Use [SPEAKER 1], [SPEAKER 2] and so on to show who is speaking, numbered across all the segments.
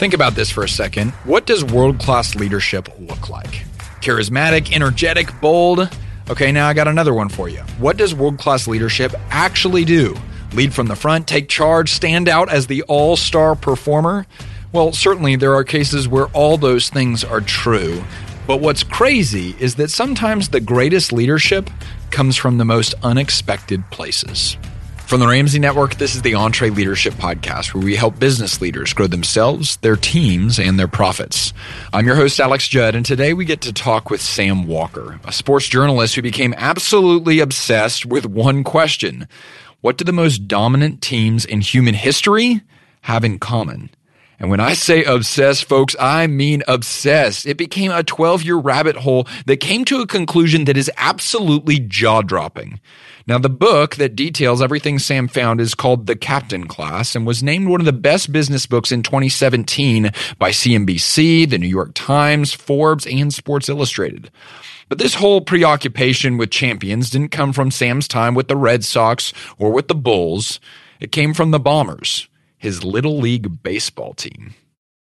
[SPEAKER 1] Think about this for a second. What does world-class leadership look like? Charismatic, energetic, bold? Okay, now I got another one for you. What does world-class leadership actually do? Lead from the front, take charge, stand out as the all-star performer? Well, certainly there are cases where all those things are true. But what's crazy is that sometimes the greatest leadership comes from the most unexpected places. From the Ramsey Network, this is the EntreLeadership Podcast, where we help business leaders grow themselves, their teams, and their profits. I'm your host, Alex Judd, and today we get to talk with Sam Walker, a sports journalist who became absolutely obsessed with one question. What do the most dominant teams in human history have in common? And when I say obsessed, folks, I mean obsessed. It became a 12-year rabbit hole that came to a conclusion that is absolutely jaw-dropping. Now, the book that details everything Sam found is called The Captain Class and was named one of the best business books in 2017 by CNBC, The New York Times, Forbes, and Sports Illustrated. But this whole preoccupation with champions didn't come from Sam's time with the Red Sox or with the Bulls. It came from the Bombers, his Little League baseball team.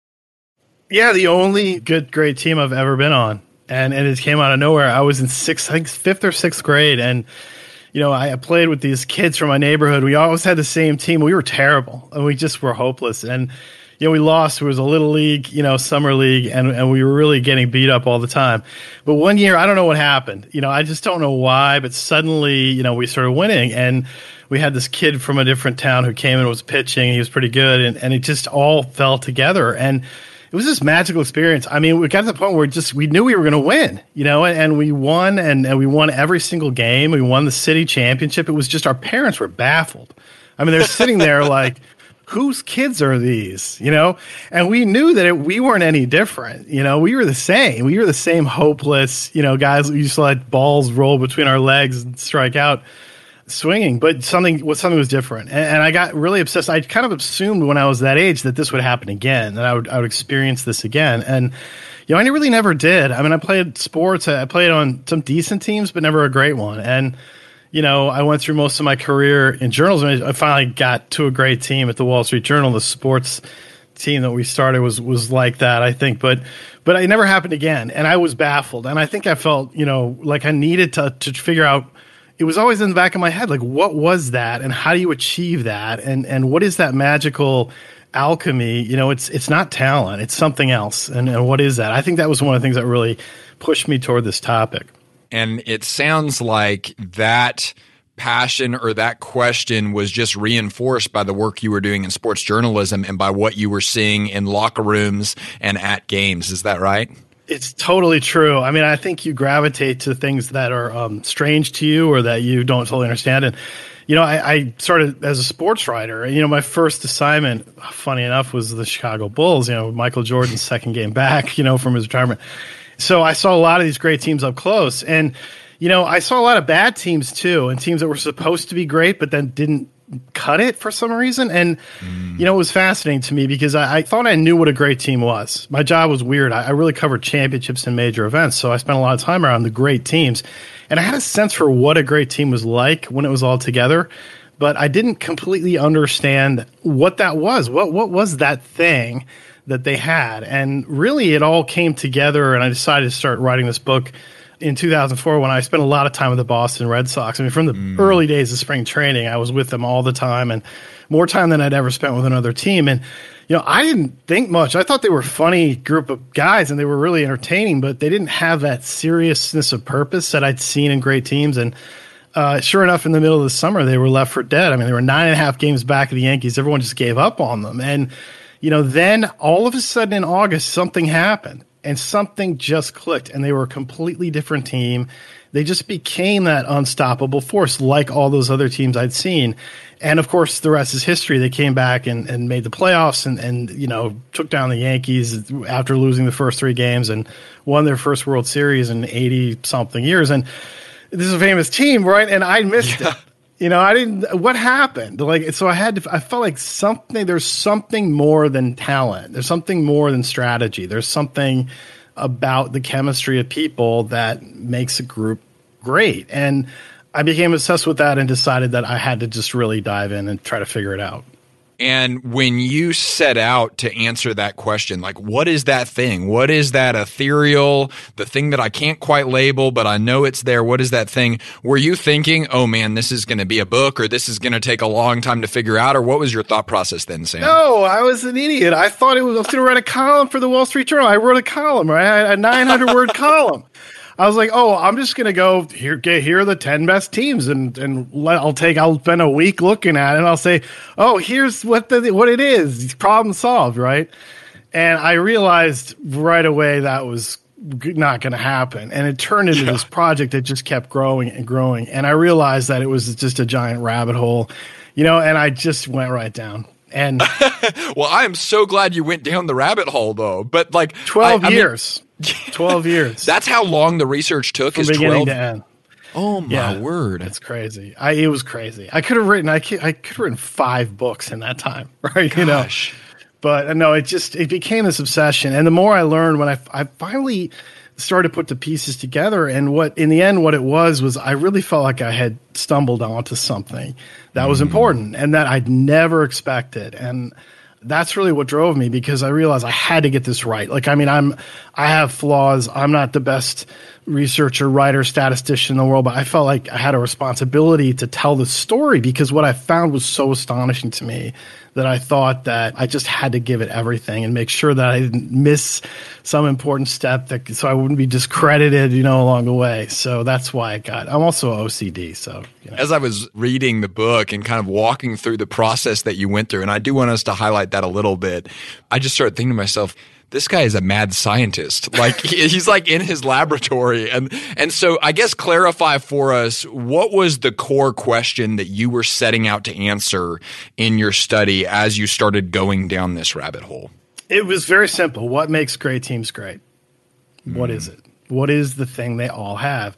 [SPEAKER 2] Yeah, the only great team I've ever been on. And it came out of nowhere. I was in fifth or sixth grade, and you know, I played with these kids from my neighborhood. We always had the same team. We were terrible, and we just were hopeless. And, you know, we lost. It was a little league, you know, summer league, and we were really getting beat up all the time. But one year, I don't know what happened. You know, I just don't know why, but suddenly, you know, we started winning. And we had this kid from a different town who came and was pitching. He was pretty good, and it just all fell together. And it was this magical experience. I mean, we got to the point where we knew we were going to win, you know, and we won, and we won every single game. We won the city championship. It was just our parents were baffled. I mean, they're sitting there like, whose kids are these, you know? And we knew that we weren't any different. You know, we were the same. We were the same hopeless, you know, guys who used to let balls roll between our legs and strike out swinging, but something was different. And I got really obsessed. I kind of assumed when I was that age that this would happen again, that I would experience this again. And, you know, I really never did. I mean, I played sports. I played on some decent teams, but never a great one. And, you know, I went through most of my career in journalism. I finally got to a great team at the Wall Street Journal. The sports team that we started was like that, I think. But it never happened again. And I was baffled. And I think I felt, you know, like I needed to figure out. It was always in the back of my head, like, what was that, and how do you achieve that, and what is that magical alchemy? You know, it's not talent, it's something else, and what is that? I think that was one of the things that really pushed me toward this topic.
[SPEAKER 1] And it sounds like that passion or that question was just reinforced by the work you were doing in sports journalism and by what you were seeing in locker rooms and at games. Is that right?
[SPEAKER 2] It's totally true. I mean, I think you gravitate to things that are strange to you or that you don't totally understand. And, you know, I started as a sports writer. And, you know, my first assignment, funny enough, was the Chicago Bulls, you know, Michael Jordan's second game back, you know, from his retirement. So I saw a lot of these great teams up close. And, you know, I saw a lot of bad teams, too, and teams that were supposed to be great but then didn't cut it for some reason. And, you know, it was fascinating to me because I thought I knew what a great team was. My job was weird. I really covered championships and major events, so I spent a lot of time around the great teams. And I had a sense for what a great team was like when it was all together, but I didn't completely understand what that was. What was that thing that they had? And really, it all came together, and I decided to start writing this book in 2004 when I spent a lot of time with the Boston Red Sox. I mean, from the early days of spring training, I was with them all the time, and more time than I'd ever spent with another team. And, you know, I didn't think much. I thought they were a funny group of guys, and they were really entertaining, but they didn't have that seriousness of purpose that I'd seen in great teams. And sure enough, in the middle of the summer, they were left for dead. I mean, they were 9.5 games back of the Yankees. Everyone just gave up on them. And, you know, then all of a sudden in August, something happened. And something just clicked, and they were a completely different team. They just became that unstoppable force like all those other teams I'd seen. And, of course, the rest is history. They came back and made the playoffs and, you know, took down the Yankees after losing the first 3 games and won their first World Series in 80-something years. And this is a famous team, right? And I missed it. You know, what happened? Like, so I felt like there's something more than talent. There's something more than strategy. There's something about the chemistry of people that makes a group great. And I became obsessed with that and decided that I had to just really dive in and try to figure it out.
[SPEAKER 1] And when you set out to answer that question, like, what is that thing? What is that ethereal, the thing that I can't quite label, but I know it's there? What is that thing? Were you thinking, oh man, this is going to be a book, or this is going to take a long time to figure out? Or what was your thought process then, Sam?
[SPEAKER 2] No, I was an idiot. I thought I was going to write a column for the Wall Street Journal. I wrote a column, right? A 900-word columm. I was like, oh, I'm just going to go here are the 10 best teams, and I'll spend a week looking at it, and I'll say, oh, here's what it is. Problem solved, right? And I realized right away that was not going to happen. And it turned into this project that just kept growing and growing. And I realized that it was just a giant rabbit hole, and I just went right down. And
[SPEAKER 1] well, I am so glad you went down the rabbit hole, though. But like
[SPEAKER 2] 12 years. 12 years.
[SPEAKER 1] That's how long the research took.
[SPEAKER 2] From
[SPEAKER 1] is
[SPEAKER 2] beginning
[SPEAKER 1] 12
[SPEAKER 2] to end.
[SPEAKER 1] Oh my word!
[SPEAKER 2] That's crazy. It was crazy. I could have written 5 books in that time, right?
[SPEAKER 1] Gosh.
[SPEAKER 2] But no, it became this obsession. And the more I learned, when I finally started to put the pieces together, and what it was I really felt like I had stumbled onto something that was important and that I'd never expected. And that's really what drove me, because I realized I had to get this right. Like, I mean, I have flaws. I'm not the best researcher, writer, statistician in the world, but I felt like I had a responsibility to tell the story, because what I found was so astonishing to me that I thought that I just had to give it everything and make sure that I didn't miss some important step, so I wouldn't be discredited, along the way. So that's why I'm also OCD. So,
[SPEAKER 1] As I was reading the book and kind of walking through the process that you went through, and I do want us to highlight that a little bit, I just started thinking to myself, this guy is a mad scientist. Like he's like in his laboratory. And so I guess clarify for us, what was the core question that you were setting out to answer in your study as you started going down this rabbit hole?
[SPEAKER 2] It was very simple. What makes great teams great? What is it? What is the thing they all have?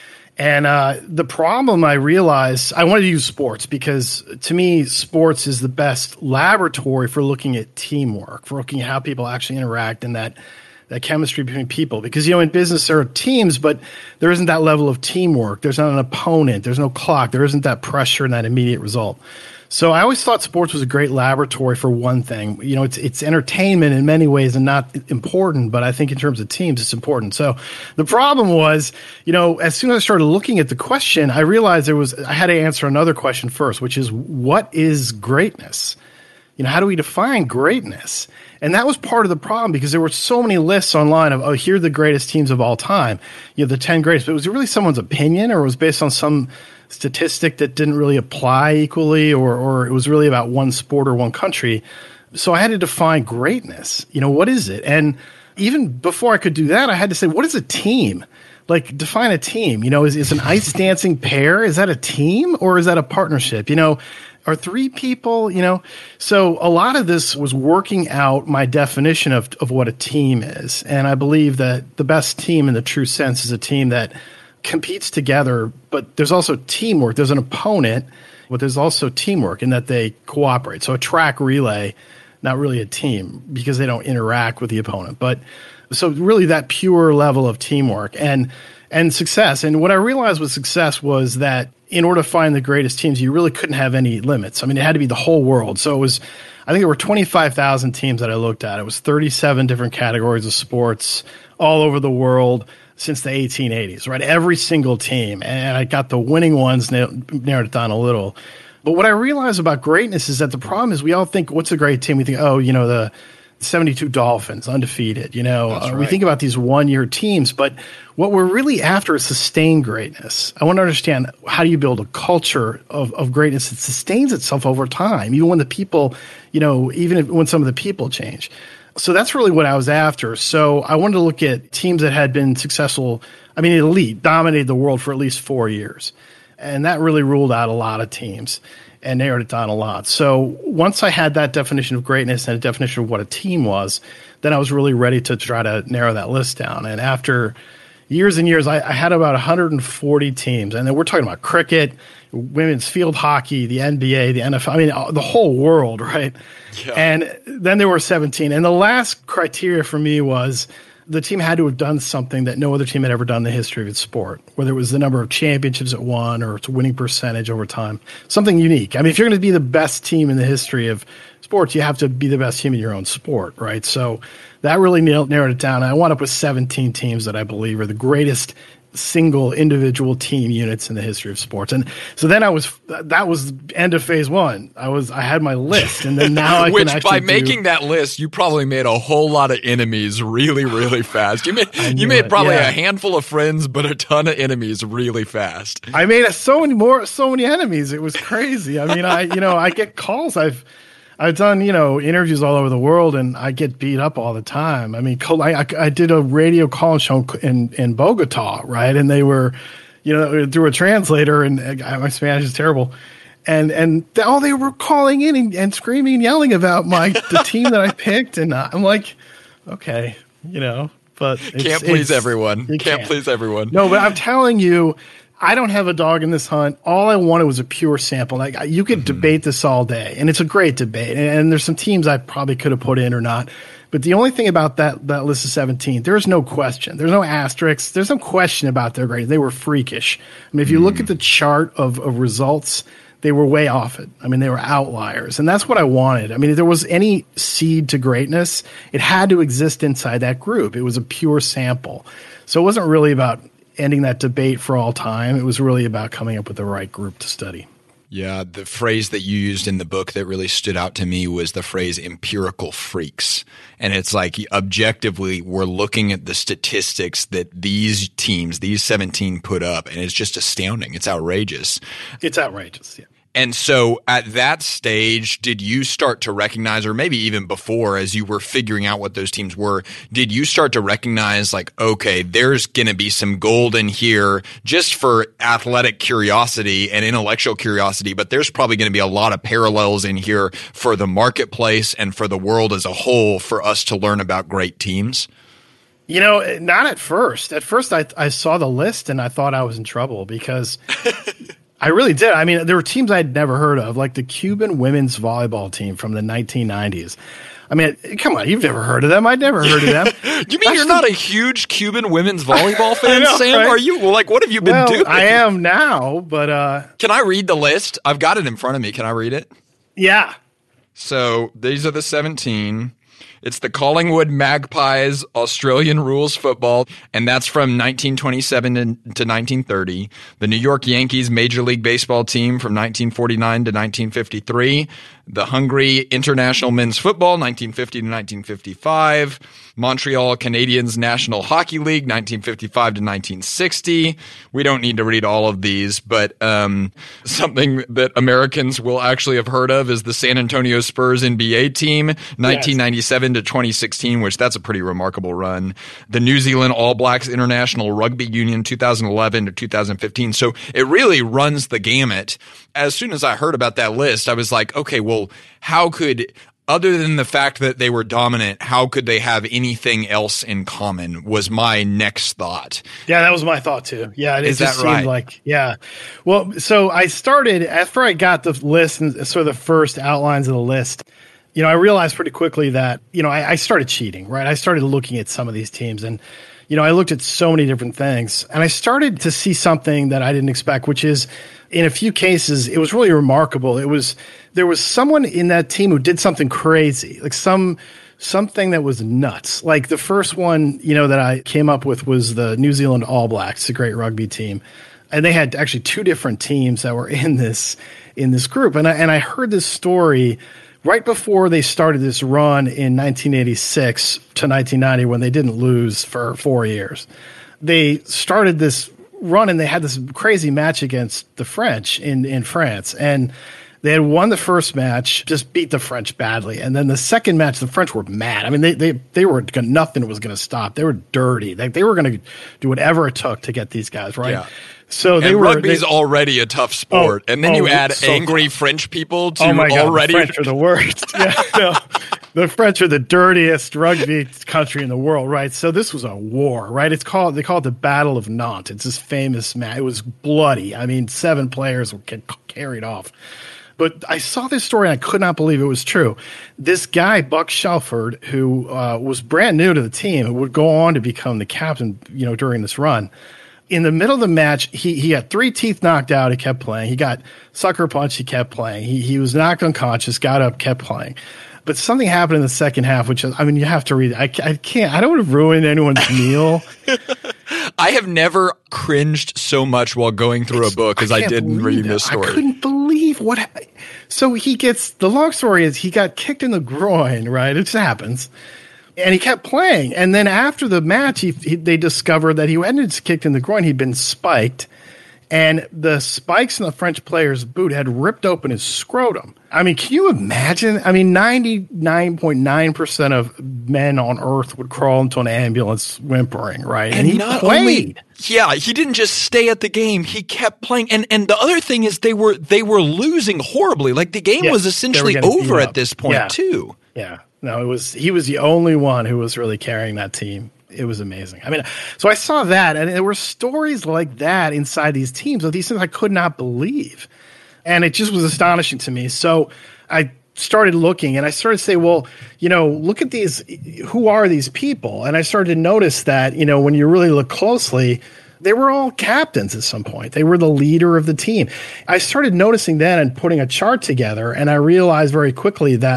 [SPEAKER 2] And the problem I realized, I wanted to use sports, because to me, sports is the best laboratory for looking at teamwork, for looking at how people actually interact and that chemistry between people. Because, in business there are teams, but there isn't that level of teamwork. There's not an opponent. There's no clock. There isn't that pressure and that immediate result. So I always thought sports was a great laboratory for one thing. It's entertainment in many ways and not important, but I think in terms of teams, it's important. So the problem was, as soon as I started looking at the question, I realized I had to answer another question first, which is, what is greatness? How do we define greatness? And that was part of the problem, because there were so many lists online of, here are the greatest teams of all time, the 10 greatest. But was it really someone's opinion, or was it based on some statistic that didn't really apply equally, or it was really about one sport or one country? So I had to define greatness. What is it? And even before I could do that, I had to say, what is a team? Like, define a team. Is an ice dancing pair, is that a team, or is that a partnership? Are 3 people, So a lot of this was working out my definition of what a team is. And I believe that the best team in the true sense is a team that competes together, but there's also teamwork. There's an opponent, but there's also teamwork in that they cooperate. So a track relay, not really a team, because they don't interact with the opponent. But so really that pure level of teamwork and success. And what I realized with success was that in order to find the greatest teams, you really couldn't have any limits. I mean, it had to be the whole world. So I think there were 25,000 teams that I looked at. It was 37 different categories of sports all over the world since the 1880s, right? Every single team. And I got the winning ones, narrowed it down a little. But what I realized about greatness is that the problem is we all think, what's a great team? We think, the 72 Dolphins, undefeated.
[SPEAKER 1] Right.
[SPEAKER 2] We think about these one-year teams, but what we're really after is sustained greatness. I want to understand, how do you build a culture of greatness that sustains itself over time, even when the people, when some of the people change. So that's really what I was after. So I wanted to look at teams that had been successful. I mean, elite, dominated the world for at least 4 years. And that really ruled out a lot of teams and narrowed it down a lot. So once I had that definition of greatness and a definition of what a team was, then I was really ready to try to narrow that list down. And after years and years, I had about 140 teams. And then we're talking about cricket, women's field hockey, the NBA, the NFL, I mean, the whole world, right?
[SPEAKER 1] Yeah.
[SPEAKER 2] And then there were 17. And the last criteria for me was the team had to have done something that no other team had ever done in the history of its sport, whether it was the number of championships it won or its winning percentage over time, something unique. I mean, if you're going to be the best team in the history of sports, you have to be the best team in your own sport, right? So that really narrowed it down. I wound up with 17 teams that I believe are the greatest single individual team units in the history of sports. And so then that was end of phase one. I had my list, and then now I
[SPEAKER 1] Which
[SPEAKER 2] can actually
[SPEAKER 1] by making that list, you probably made a whole lot of enemies really, really fast. You made probably a handful of friends, but a ton of enemies really fast.
[SPEAKER 2] I made so many enemies. It was crazy. I mean, I get calls. I've done, interviews all over the world, and I get beat up all the time. I mean, I did a radio call show in Bogota, right? And they were, through a translator, and my Spanish is terrible. And they were calling in and screaming and yelling about the team that I picked. And I'm like, okay, but
[SPEAKER 1] can't please everyone. Can't please everyone.
[SPEAKER 2] No, but I'm telling you, I don't have a dog in this hunt. All I wanted was a pure sample. Like, you could debate this all day, and it's a great debate. And there's some teams I probably could have put in or not. But the only thing about that list of 17, there's no question. There's no asterisks. There's no question about their grade. They were freakish. I mean, if you look at the chart of results, they were way off it. I mean, they were outliers. And that's what I wanted. I mean, if there was any seed to greatness, it had to exist inside that group. It was a pure sample. So it wasn't really about ending that debate for all time. It was really about coming up with the right group to study.
[SPEAKER 1] Yeah, the phrase that you used in the book that really stood out to me was the phrase empirical freaks. And it's like, objectively, we're looking at the statistics that these teams, these 17 put up, and it's just astounding. It's outrageous.
[SPEAKER 2] It's outrageous, yeah.
[SPEAKER 1] And so at that stage, did you start to recognize, or maybe even before, as you were figuring out what those teams were, did you start to recognize, like, okay, there's going to be some gold in here just for athletic curiosity and intellectual curiosity, but there's probably going to be a lot of parallels in here for the marketplace and for the world as a whole for us to learn about great teams?
[SPEAKER 2] Not at first. At first, I saw the list and I thought I was in trouble because I really did. I mean, there were teams I'd never heard of, like the Cuban women's volleyball team from the 1990s. I mean, come on, you've never heard of them. I'd never heard of them.
[SPEAKER 1] You mean you're not a huge Cuban women's volleyball fan, Sam? Right? Are you? Well, like, what have you been doing?
[SPEAKER 2] I am now, but
[SPEAKER 1] can I read the list? I've got it in front of me. Can I read it?
[SPEAKER 2] Yeah.
[SPEAKER 1] So these are the 17. It's the Collingwood Magpies Australian rules football, and that's from 1927 to 1930. The New York Yankees Major League Baseball team from 1949 to 1953. The Hungary International Men's Football, 1950 to 1955. Montreal Canadiens National Hockey League, 1955 to 1960. We don't need to read all of these, but something that Americans will actually have heard of is the San Antonio Spurs NBA team, 1997 to 2016, which that's a pretty remarkable run. The New Zealand All Blacks International Rugby Union, 2011 to 2015. So it really runs the gamut. As soon as I heard about that list, I was like, okay, well, how could, other than the fact that they were dominant, how could they have anything else in common was my next thought.
[SPEAKER 2] Yeah, that was my thought too. Yeah, it
[SPEAKER 1] Is
[SPEAKER 2] just
[SPEAKER 1] that right?
[SPEAKER 2] seemed like, yeah. Well, so I started, after I got the list and sort of the first outlines of the list, I realized pretty quickly that, I started cheating, right? I started looking at some of these teams and, I looked at so many different things and I started to see something that I didn't expect, which is in a few cases, it was really remarkable. There was someone in that team who did something crazy, like something that was nuts. Like the first one, that I came up with was the New Zealand All Blacks, a great rugby team. And they had actually two different teams that were in this group. And I heard this story right before they started this run in 1986 to 1990 when they didn't lose for 4 years. They started this run and they had this crazy match against the French in France. And they had won the first match, just beat the French badly. And then the second match, the French were mad. I mean, they were nothing was going to stop. They were dirty. They were going to do whatever it took to get these guys, right?
[SPEAKER 1] Yeah.
[SPEAKER 2] So
[SPEAKER 1] rugby's already a tough sport, and then you add angry French people to already.
[SPEAKER 2] The French are the worst. Yeah, no, the French are the dirtiest rugby country in the world, right? So this was a war, right? They call it the Battle of Nantes. It's this famous match. It was bloody. I mean, 7 players were carried off. But I saw this story and I could not believe it was true. This guy, Buck Shelford, who was brand new to the team, who would go on to become the captain, during this run. In the middle of the match, he had 3 teeth knocked out. He kept playing. He got sucker punched. He kept playing. He was knocked unconscious, got up, kept playing. But something happened in the second half, which is, you have to read it. I can't. I don't want to ruin anyone's meal.
[SPEAKER 1] I have never cringed so much while going through a book as I did in reading this story.
[SPEAKER 2] I couldn't believe what happened. So the long story is he got kicked in the groin, right? It just happens. And he kept playing. And then after the match, they discovered that he hadn't kicked in the groin. He'd been spiked. And the spikes in the French player's boot had ripped open his scrotum. I mean, can you imagine? 99.9% of men on Earth would crawl into an ambulance whimpering, right? And he played.
[SPEAKER 1] He didn't just stay at the game. He kept playing. And the other thing is they were losing horribly. Like the game was essentially over at this point, too.
[SPEAKER 2] Yeah. No, he was the only one who was really carrying that team. It was amazing. So I saw that, and there were stories like that inside these teams of these things I could not believe. And it just was astonishing to me. So I started looking, and I started to say, well, look at these. Who are these people? And I started to notice that, when you really look closely, they were all captains at some point. They were the leader of the team. I started noticing that and putting a chart together, and I realized very quickly that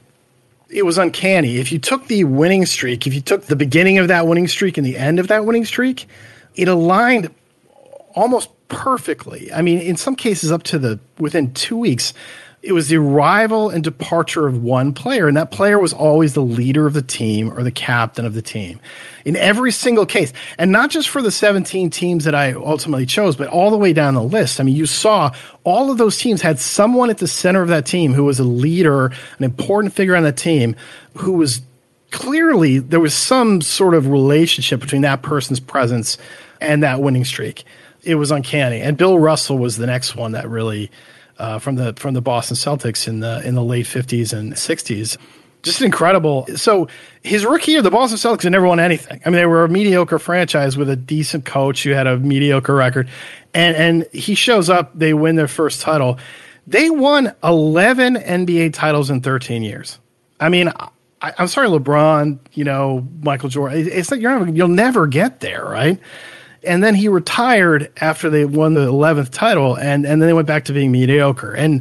[SPEAKER 2] it was uncanny. If you took the winning streak, if you took the beginning of that winning streak and the end of that winning streak, it aligned almost perfectly. In some cases up to within 2 weeks, it was the arrival and departure of one player, and that player was always the leader of the team or the captain of the team in every single case. And not just for the 17 teams that I ultimately chose, but all the way down the list. You saw all of those teams had someone at the center of that team who was a leader, an important figure on the team, who was clearly, there was some sort of relationship between that person's presence and that winning streak. It was uncanny. And Bill Russell was the next one that really, from the Boston Celtics in the late 50s and 60s. Just incredible. So his rookie year, the Boston Celtics had never won anything. They were a mediocre franchise with a decent coach who had a mediocre record. And he shows up, they win their first title. They won 11 NBA titles in 13 years. I'm sorry, LeBron, Michael Jordan. It's like you'll never get there, right? And then he retired after they won the 11th title, and then they went back to being mediocre. And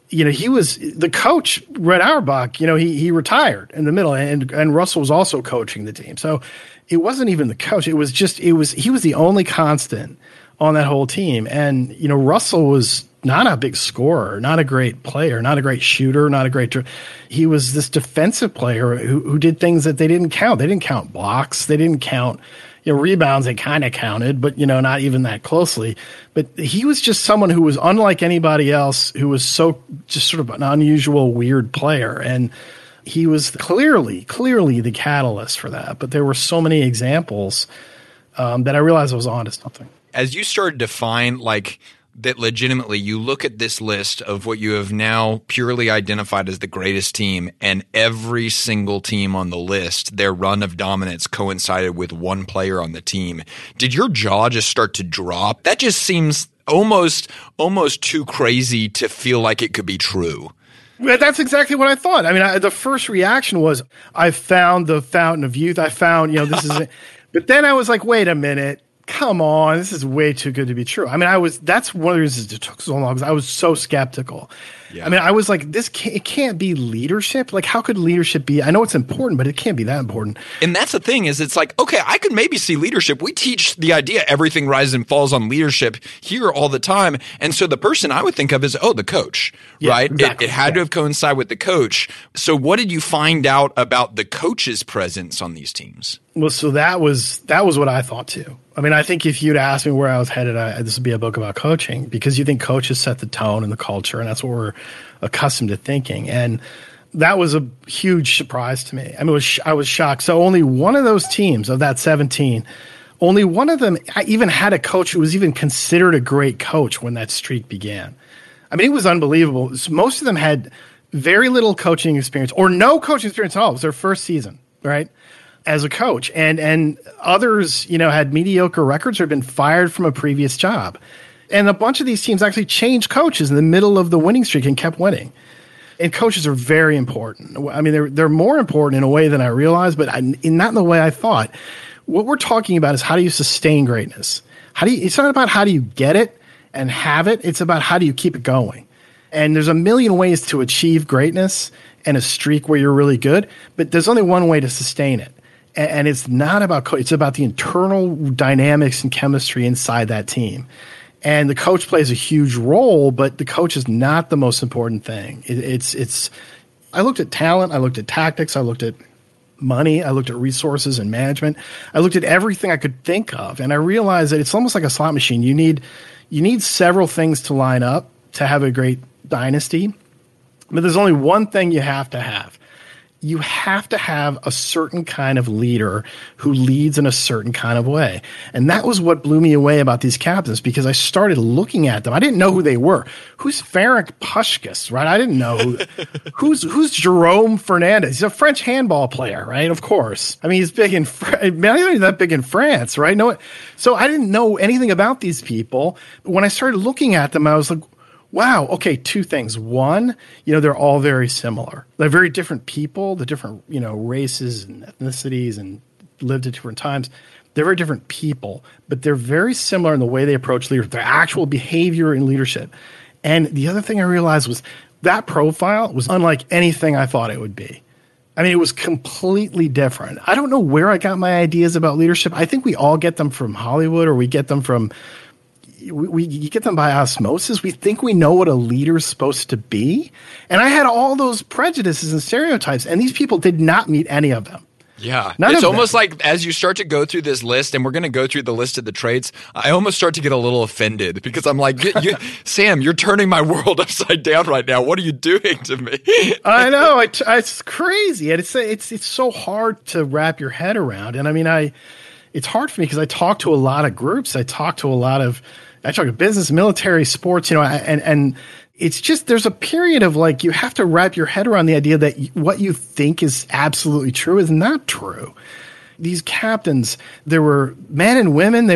[SPEAKER 2] he was the coach, Red Auerbach. He retired in the middle, and Russell was also coaching the team. So it wasn't even the coach. He was the only constant on that whole team. And Russell was not a big scorer, not a great player, not a great shooter, not a great. He was this defensive player who did things that they didn't count. They didn't count blocks. They didn't count. Rebounds, they kind of counted, but, not even that closely. But he was just someone who was unlike anybody else, who was just sort of an unusual, weird player. And he was clearly the catalyst for that. But there were so many examples that I realized I was onto something.
[SPEAKER 1] As you started to find, that legitimately you look at this list of what you have now purely identified as the greatest team, and every single team on the list, their run of dominance coincided with one player on the team. Did your jaw just start to drop? That just seems almost too crazy to feel like it could be true.
[SPEAKER 2] That's exactly what I thought. The first reaction was, I found the fountain of youth. I found, this is it. But then I was like, wait a minute. Come on, this is way too good to be true. That's one of the reasons it took so long, because I was so skeptical. Yeah. I was like, it can't be leadership. How could leadership be? I know it's important, but it can't be that important.
[SPEAKER 1] And that's the thing is, it's like, okay, I could maybe see leadership. We teach the idea everything rises and falls on leadership here all the time. And so the person I would think of is, the coach, right? Exactly. It had to have coincided with the coach. So what did you find out about the coach's presence on these teams?
[SPEAKER 2] Well, so that was what I thought too. I think if you'd asked me where I was headed, this would be a book about coaching, because you think coaches set the tone and the culture, and that's what we're accustomed to thinking. And that was a huge surprise to me. I was shocked. So only one of those teams of that 17, only one of them even had a coach who was even considered a great coach when that streak began. It was unbelievable. Most of them had very little coaching experience or no coaching experience at all. It was their first season, right, as a coach. And others, had mediocre records or had been fired from a previous job. And a bunch of these teams actually changed coaches in the middle of the winning streak and kept winning. And coaches are very important. I mean, they're more important in a way than I realized, but not in the way I thought. What we're talking about is how do you sustain greatness? It's not about how do you get it and have it. It's about how do you keep it going. And there's a million ways to achieve greatness and a streak where you're really good, but there's only one way to sustain it. And it's not about it's about the internal dynamics and chemistry inside that team. And the coach plays a huge role, but the coach is not the most important thing. I looked at talent, I looked at tactics, I looked at money, I looked at resources and management. I looked at everything I could think of, and I realized that it's almost like a slot machine. You need several things to line up to have a great dynasty, but there's only one thing you have to have. You have to have a certain kind of leader who leads in a certain kind of way. And that was what blew me away about these captains, because I started looking at them. I didn't know who they were. Who's Ferenc Puskás, right? I didn't know who's Jerome Fernandez. He's a French handball player, right? Of course. I mean, he's big in not that big in France, right? No, so I didn't know anything about these people. But when I started looking at them, I was like, wow. Okay. Two things. One, they're all very similar. They're very different people, the different, races and ethnicities and lived at different times. They're very different people, but they're very similar in the way they approach leadership, their actual behavior in leadership. And the other thing I realized was that profile was unlike anything I thought it would be. I mean, it was completely different. I don't know where I got my ideas about leadership. I think we all get them from Hollywood, or we get them from you get them by osmosis. We think we know what a leader's supposed to be. And I had all those prejudices and stereotypes, and these people did not meet any of them.
[SPEAKER 1] Yeah. It's almost like as you start to go through this list, and we're going to go through the list of the traits, I almost start to get a little offended, because I'm like, Sam, you're turning my world upside down right now. What are you doing to me?
[SPEAKER 2] I know. It's crazy. And it's so hard to wrap your head around. And I mean, it's hard for me because I talk to a lot of groups. I talk to business, military, sports, and it's just, there's a period of like, you have to wrap your head around the idea that what you think is absolutely true is not true. These captains, there were men and women.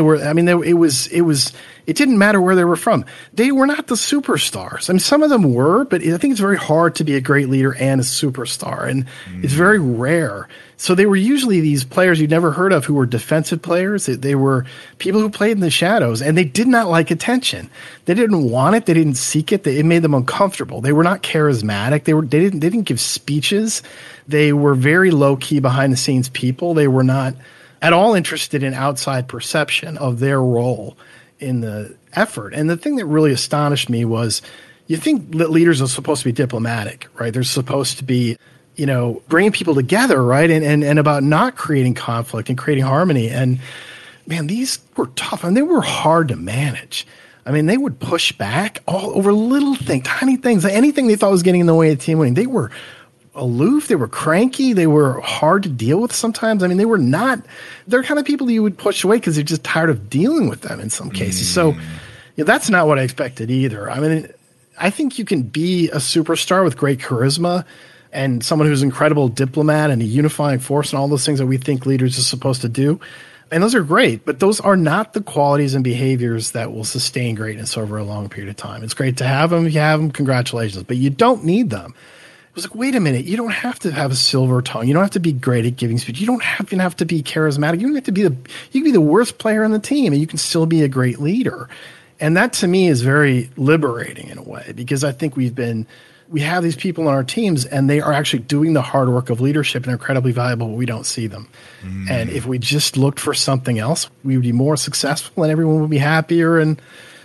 [SPEAKER 2] It didn't matter where they were from. They were not the superstars. I mean, some of them were, but I think it's very hard to be a great leader and a superstar, and it's very rare. So they were usually these players you'd never heard of who were defensive players. They were people who played in the shadows, and they did not like attention. They didn't want it. They didn't seek it. It made them uncomfortable. They were not charismatic. They didn't give speeches. They were very low key behind the scenes people. They were not at all interested in outside perception of their role in the effort. And the thing that really astonished me was, you think that leaders are supposed to be diplomatic, right? They're supposed to be, bringing people together, right? And about not creating conflict and creating harmony. And man, these were tough, and they were hard to manage. I mean, they would push back all over little things, tiny things, anything they thought was getting in the way of the team winning. They were aloof. They were cranky. They were hard to deal with sometimes. I mean, they're kind of people that you would push away because you're just tired of dealing with them in some cases. So that's not what I expected either. I mean, I think you can be a superstar with great charisma and someone who's an incredible diplomat and a unifying force and all those things that we think leaders are supposed to do. And those are great, but those are not the qualities and behaviors that will sustain greatness over a long period of time. It's great to have them. If you have them, congratulations, but you don't need them. It was like, wait a minute, you don't have to have a silver tongue. You don't have to be great at giving speech. You don't even have to be charismatic. You don't have to be you can be the worst player on the team and you can still be a great leader. And that to me is very liberating in a way, because I think we have these people on our teams and they are actually doing the hard work of leadership and they're incredibly valuable, but we don't see them. And if we just looked for something else, we would be more successful and everyone would be happier, and,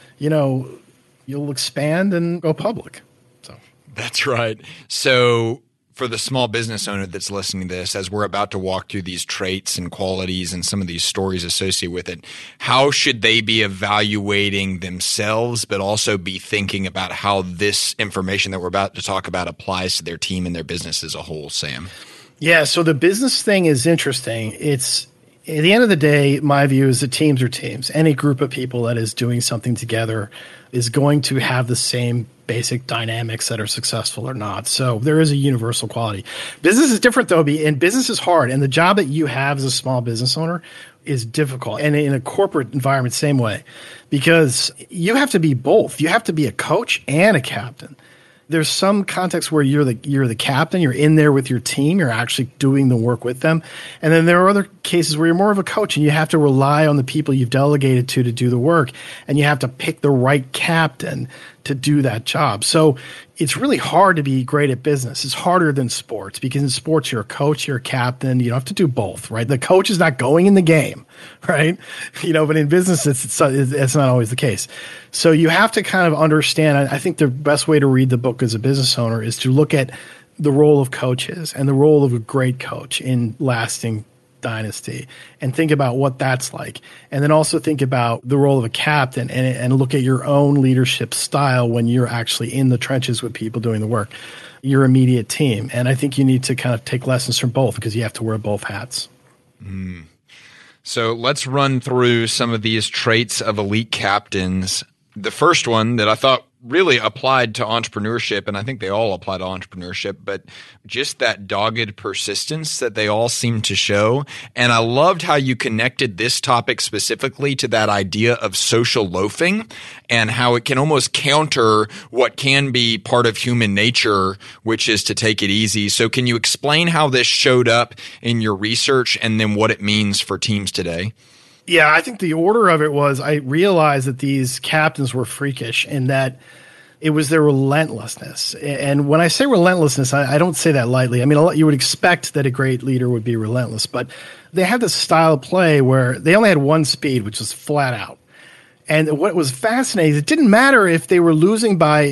[SPEAKER 2] you'll expand and go public.
[SPEAKER 1] That's right. So for the small business owner that's listening to this, as we're about to walk through these traits and qualities and some of these stories associated with it, how should they be evaluating themselves, but also be thinking about how this information that we're about to talk about applies to their team and their business as a whole, Sam?
[SPEAKER 2] Yeah, so the business thing is interesting. It's at the end of the day, my view is that teams are teams. Any group of people that is doing something together is going to have the same basic dynamics that are successful or not. So there is a universal quality. Business is different though, and business is hard. And the job that you have as a small business owner is difficult. And in a corporate environment, same way, because you have to be both. You have to be a coach and a captain. There's some context where you're the captain, you're in there with your team, you're actually doing the work with them. And then there are other cases where you're more of a coach and you have to rely on the people you've delegated to do the work, and you have to pick the right captain to do that job. So it's really hard to be great at business. It's harder than sports, because in sports you're a coach, you're a captain, you don't have to do both, right? The coach is not going in the game, right? But in business it's not always the case. So you have to kind of understand. I think the best way to read the book as a business owner is to look at the role of coaches and the role of a great coach in lasting dynasty, and think about what that's like. And then also think about the role of a captain, and look at your own leadership style when you're actually in the trenches with people doing the work, your immediate team. And I think you need to kind of take lessons from both, because you have to wear both hats.
[SPEAKER 1] So let's run through some of these traits of elite captains. The first one that I thought really applied to entrepreneurship, and I think they all apply to entrepreneurship, but just that dogged persistence that they all seem to show. And I loved how you connected this topic specifically to that idea of social loafing, and how it can almost counter what can be part of human nature, which is to take it easy. So can you explain how this showed up in your research, and then what it means for teams today?
[SPEAKER 2] Yeah, I think the order of it was, I realized that these captains were freakish, and that it was their relentlessness. And when I say relentlessness, I don't say that lightly. I mean, you would expect that a great leader would be relentless, but they had this style of play where they only had one speed, which was flat out. And what was fascinating is it didn't matter if they were losing by,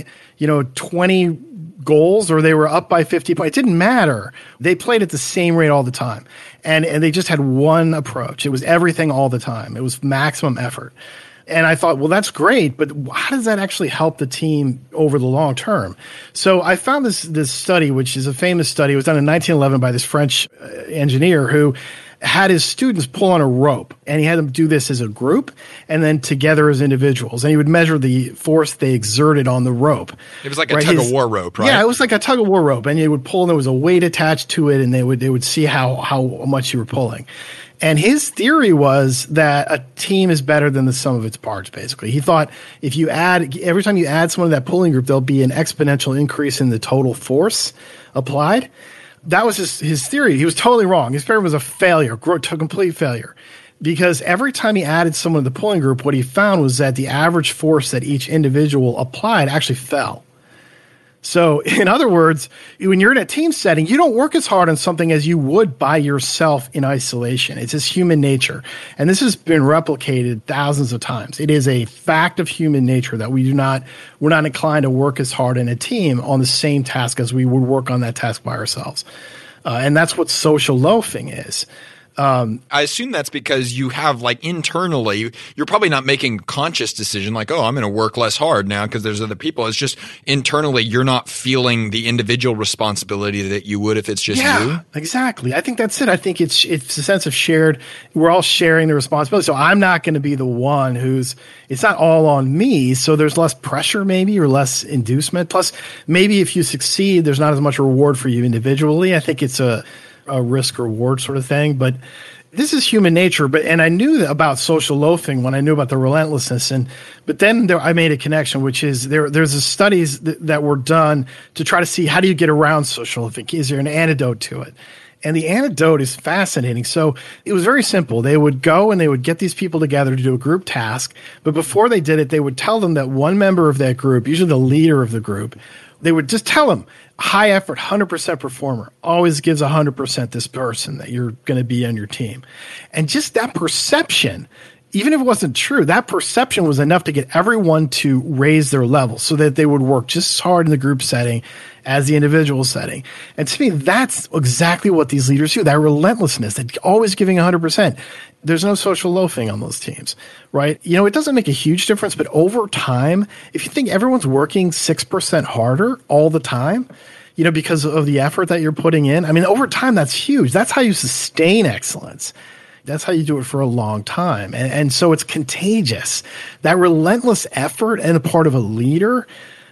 [SPEAKER 2] 20 goals or they were up by 50 points. It didn't matter. They played at the same rate all the time. And they just had one approach. It was everything all the time. It was maximum effort. And I thought, well, that's great, but how does that actually help the team over the long term? So I found this study, which is a famous study. It was done in 1911 by this French engineer who had his students pull on a rope, and he had them do this as a group and then together as individuals. And he would measure the force they exerted on the rope.
[SPEAKER 1] It was like a tug of war rope, right?
[SPEAKER 2] Yeah, it was like a tug of war rope, and you would pull, and there was a weight attached to it, and they would see how much you were pulling. And his theory was that a team is better than the sum of its parts, basically. He thought every time you add someone to that pulling group, there'll be an exponential increase in the total force applied. That was his theory. He was totally wrong. His theory was a failure, complete failure. Because every time he added someone to the pulling group, what he found was that the average force that each individual applied actually fell. So, in other words, when you're in a team setting, you don't work as hard on something as you would by yourself in isolation. It's just human nature. And this has been replicated thousands of times. It is a fact of human nature that we're not inclined to work as hard in a team on the same task as we would work on that task by ourselves. And that's what social loafing is.
[SPEAKER 1] I assume that's because you have, like, internally, you're probably not making a conscious decision like, oh, I'm going to work less hard now because there's other people. It's just internally you're not feeling the individual responsibility that you would if it's just you.
[SPEAKER 2] Yeah, exactly. I think that's it. I think it's a sense of shared, we're all sharing the responsibility. So I'm not going to be the one it's not all on me. So there's less pressure maybe, or less inducement. Plus, maybe if you succeed, there's not as much reward for you individually. I think it's a risk reward sort of thing, but this is human nature. And I knew about social loafing when I knew about the relentlessness. But then I made a connection, which is there's studies that were done to try to see how do you get around social loafing? Is there an antidote to it? And the antidote is fascinating. So it was very simple. They would go and they would get these people together to do a group task. But before they did it, they would tell them that one member of that group, usually the leader of the group, they would just tell them, high effort, 100% performer, always gives 100% this person that you're going to be on your team. And just that perception, even if it wasn't true, that perception was enough to get everyone to raise their level so that they would work just as hard in the group setting as the individual setting. And to me, that's exactly what these leaders do, that relentlessness, that always giving 100%. There's no social loafing on those teams, right? It doesn't make a huge difference, but over time, if you think everyone's working 6% harder all the time, because of the effort that you're putting in, I mean, over time, that's huge. That's how you sustain excellence. That's how you do it for a long time. And so it's contagious. That relentless effort and a part of a leader,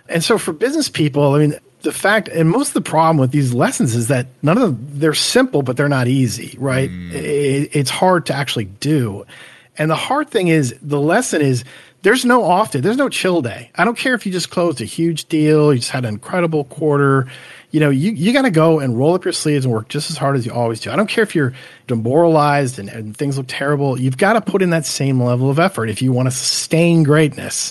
[SPEAKER 2] And so for business people, I mean, the fact, and most of the problem with these lessons is that none of them, they're simple, but they're not easy, right? It's hard to actually do. And the hard thing is, the lesson is, there's no off day. There's no chill day. I don't care if you just closed a huge deal, you just had an incredible quarter. You got to go and roll up your sleeves and work just as hard as you always do. I don't care if you're demoralized and things look terrible. You've got to put in that same level of effort if you want to sustain greatness.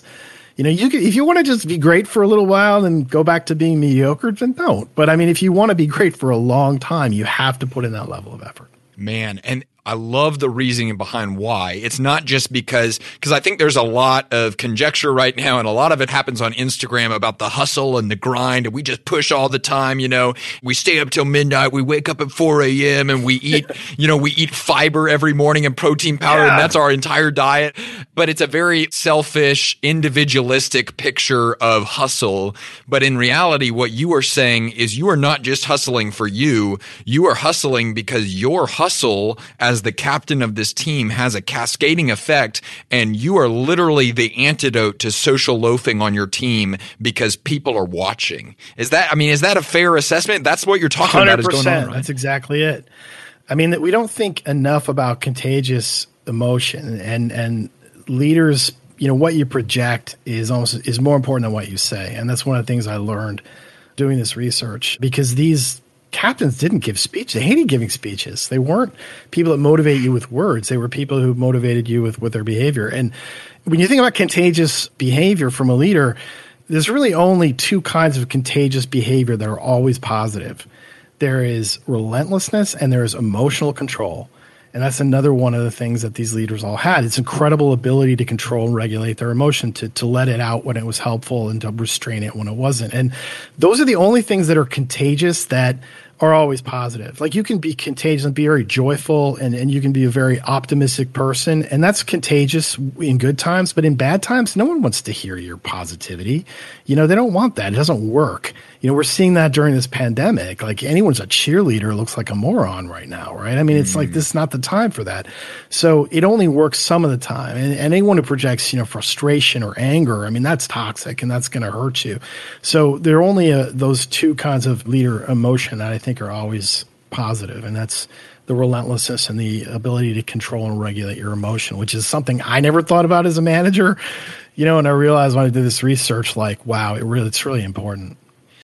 [SPEAKER 2] If you want to just be great for a little while and go back to being mediocre, then don't. But I mean, if you want to be great for a long time, you have to put in that level of effort.
[SPEAKER 1] Man, and I love the reasoning behind why. It's not just because I think there's a lot of conjecture right now, and a lot of it happens on Instagram about the hustle and the grind, and we just push all the time. We stay up till midnight, we wake up at 4 a.m. and we eat, we eat fiber every morning and protein powder, and that's our entire diet. But it's a very selfish, individualistic picture of hustle. But in reality, what you are saying is you are not just hustling for you. You are hustling because your hustle as the captain of this team has a cascading effect, and you are literally the antidote to social loafing on your team because people are watching. Is that a fair assessment? That's what you're talking
[SPEAKER 2] 100%,
[SPEAKER 1] about is going on, right?
[SPEAKER 2] That's exactly it. I mean, we don't think enough about contagious emotion, and leaders, what you project is more important than what you say. And that's one of the things I learned doing this research, because these captains didn't give speeches. They hated giving speeches. They weren't people that motivate you with words. They were people who motivated you with their behavior. And when you think about contagious behavior from a leader, there's really only two kinds of contagious behavior that are always positive. There is relentlessness and there is emotional control. And that's another one of the things that these leaders all had. It's incredible ability to control and regulate their emotion, to let it out when it was helpful and to restrain it when it wasn't. And those are the only things that are contagious that are always positive. Like, you can be contagious and be very joyful, and you can be a very optimistic person, and that's contagious in good times. But in bad times, no one wants to hear your positivity. They don't want that. It doesn't work. We're seeing that during this pandemic. Like, anyone's a cheerleader looks like a moron right now, right? I mean, it's like, this is not the time for that. So it only works some of the time. And anyone who projects, frustration or anger, I mean, that's toxic and that's going to hurt you. So there are only those two kinds of leader emotion that I think are always positive, and that's the relentlessness and the ability to control and regulate your emotion, which is something I never thought about as a manager, and I realized when I did this research, like, wow, it's really important.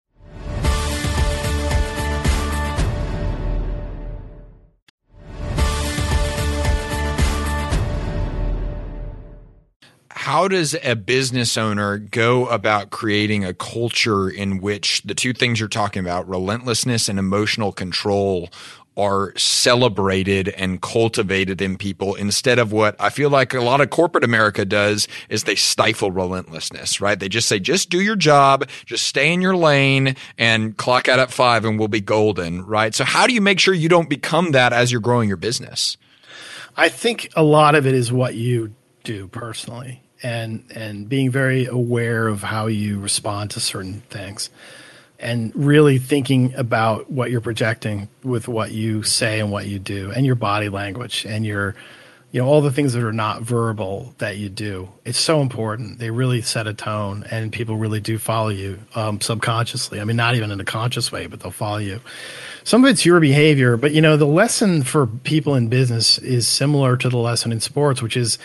[SPEAKER 1] How does a business owner go about creating a culture in which the two things you're talking about, relentlessness and emotional control, are celebrated and cultivated in people, instead of what I feel like a lot of corporate America does is they stifle relentlessness, right? They just say, just do your job, just stay in your lane and clock out at 5 and we'll be golden, right? So how do you make sure you don't become that as you're growing your business?
[SPEAKER 2] I think a lot of it is what you do personally. And being very aware of how you respond to certain things, and really thinking about what you're projecting with what you say and what you do, and your body language, and your, all the things that are not verbal that you do. It's so important. They really set a tone, and people really do follow you subconsciously. I mean, not even in a conscious way, but they'll follow you. Some of it's your behavior, but the lesson for people in business is similar to the lesson in sports, which is,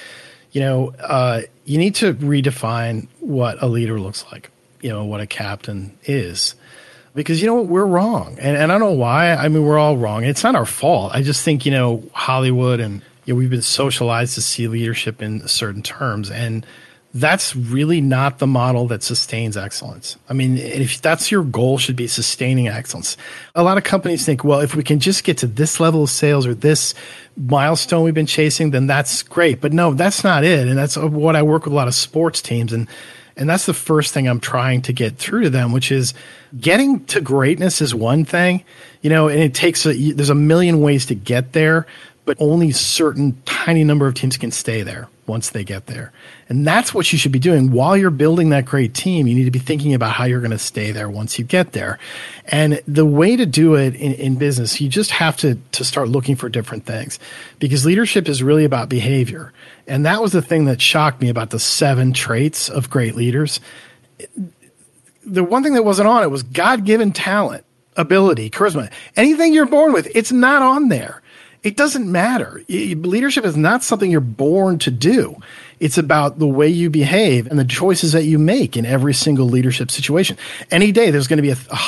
[SPEAKER 2] you need to redefine what a leader looks like, what a captain is. Because, we're wrong. And I don't know why. I mean, we're all wrong. It's not our fault. I just think, Hollywood and we've been socialized to see leadership in certain terms. And that's really not the model that sustains excellence. I mean, if that's your goal, should be sustaining excellence. A lot of companies think, well, if we can just get to this level of sales or this milestone we've been chasing, then that's great. But no, that's not it. And that's what I work with a lot of sports teams. And that's the first thing I'm trying to get through to them, which is getting to greatness is one thing, and it takes there's a million ways to get there, but only certain tiny number of teams can stay there once they get there. And that's what you should be doing. While you're building that great team, you need to be thinking about how you're going to stay there once you get there. And the way to do it in business, you just have to start looking for different things, because leadership is really about behavior. And that was the thing that shocked me about the 7 traits of great leaders. the one thing that wasn't on it was God-given talent, ability, charisma. Anything you're born with, it's not on there. It doesn't matter. Leadership is not something you're born to do. It's about the way you behave and the choices that you make in every single leadership situation. Any day, there's going to be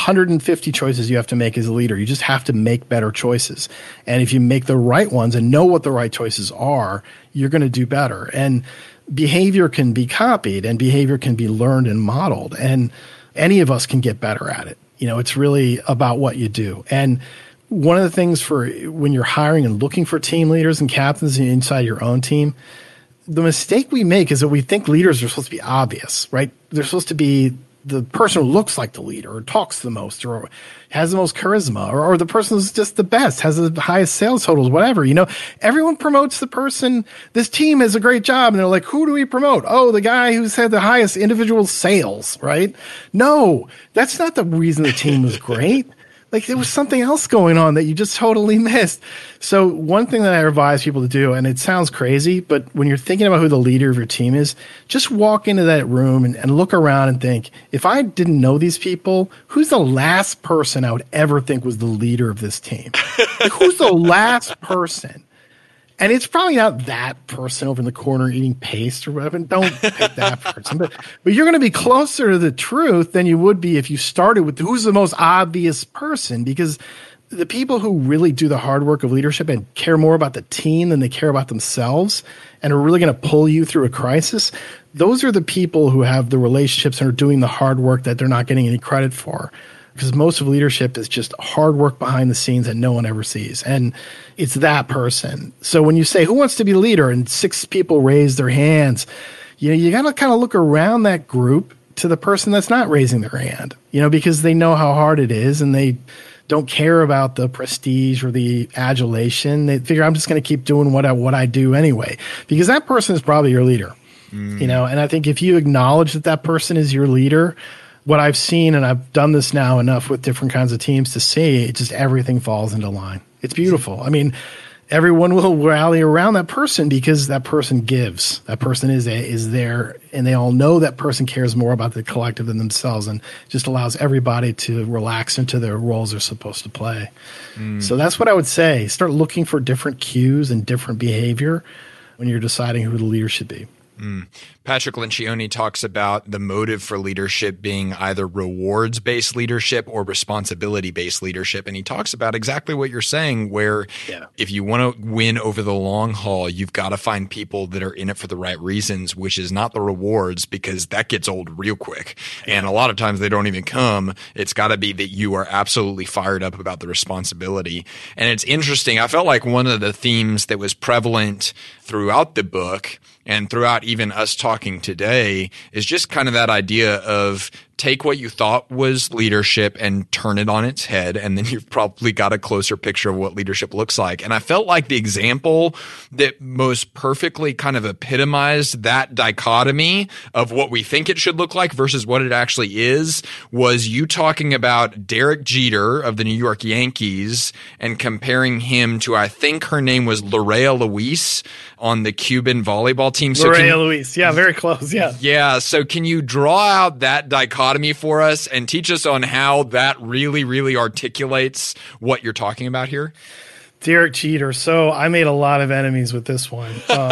[SPEAKER 2] 150 choices you have to make as a leader. You just have to make better choices. And if you make the right ones and know what the right choices are, you're going to do better. And behavior can be copied and behavior can be learned and modeled. And any of us can get better at it. It's really about what you do. And one of the things for when you're hiring and looking for team leaders and captains inside your own team, the mistake we make is that we think leaders are supposed to be obvious, right? They're supposed to be the person who looks like the leader or talks the most or has the most charisma or the person who's just the best, has the highest sales totals, whatever. Everyone promotes the person. This team has a great job. And they're like, who do we promote? Oh, the guy who's had the highest individual sales, right? No, that's not the reason the team was great. Like there was something else going on that you just totally missed. So one thing that I advise people to do, and it sounds crazy, but when you're thinking about who the leader of your team is, just walk into that room and look around and think, if I didn't know these people, who's the last person I would ever think was the leader of this team? Like, who's the last person? And it's probably not that person over in the corner eating paste or whatever. Don't pick that person. But you're going to be closer to the truth than you would be if you started with who's the most obvious person, because the people who really do the hard work of leadership and care more about the team than they care about themselves and are really going to pull you through a crisis, those are the people who have the relationships and are doing the hard work that they're not getting any credit for. Because most of leadership is just hard work behind the scenes that no one ever sees. And it's that person. So when you say, who wants to be a leader? And 6 people raise their hands, you got to kind of look around that group to the person that's not raising their hand, because they know how hard it is and they don't care about the prestige or the adulation. They figure, I'm just going to keep doing what I do anyway, because that person is probably your leader, and I think if you acknowledge that person is your leader, what I've seen, and I've done this now enough with different kinds of teams to see, it just everything falls into line. It's beautiful. I mean, everyone will rally around that person because that person gives. That person is there, and they all know that person cares more about the collective than themselves, and just allows everybody to relax into their roles they're supposed to play. So that's what I would say. Start looking for different cues and different behavior when you're deciding who the leader should be.
[SPEAKER 1] Patrick Lencioni talks about the motive for leadership being either rewards-based leadership or responsibility-based leadership. And he talks about exactly what you're saying, where if you want to win over the long haul, you've got to find people that are in it for the right reasons, which is not the rewards, because that gets old real quick. And a lot of times they don't even come. It's got to be that you are absolutely fired up about the responsibility. And it's interesting. I felt like one of the themes that was prevalent throughout the book and throughout even us talking today is just kind of that idea of take what you thought was leadership and turn it on its head, and then you've probably got a closer picture of what leadership looks like. And I felt like the example that most perfectly kind of epitomized that dichotomy of what we think it should look like versus what it actually is was you talking about Derek Jeter of the New York Yankees and comparing him to, I think her name was Lorea Luis on the Cuban volleyball team.
[SPEAKER 2] So Lorea Luis. Yeah, very close. Yeah.
[SPEAKER 1] Yeah. So can you draw out that dichotomy for us and teach us on how that really, really articulates what you're talking about here?
[SPEAKER 2] Derek Jeter. So I made a lot of enemies with this one.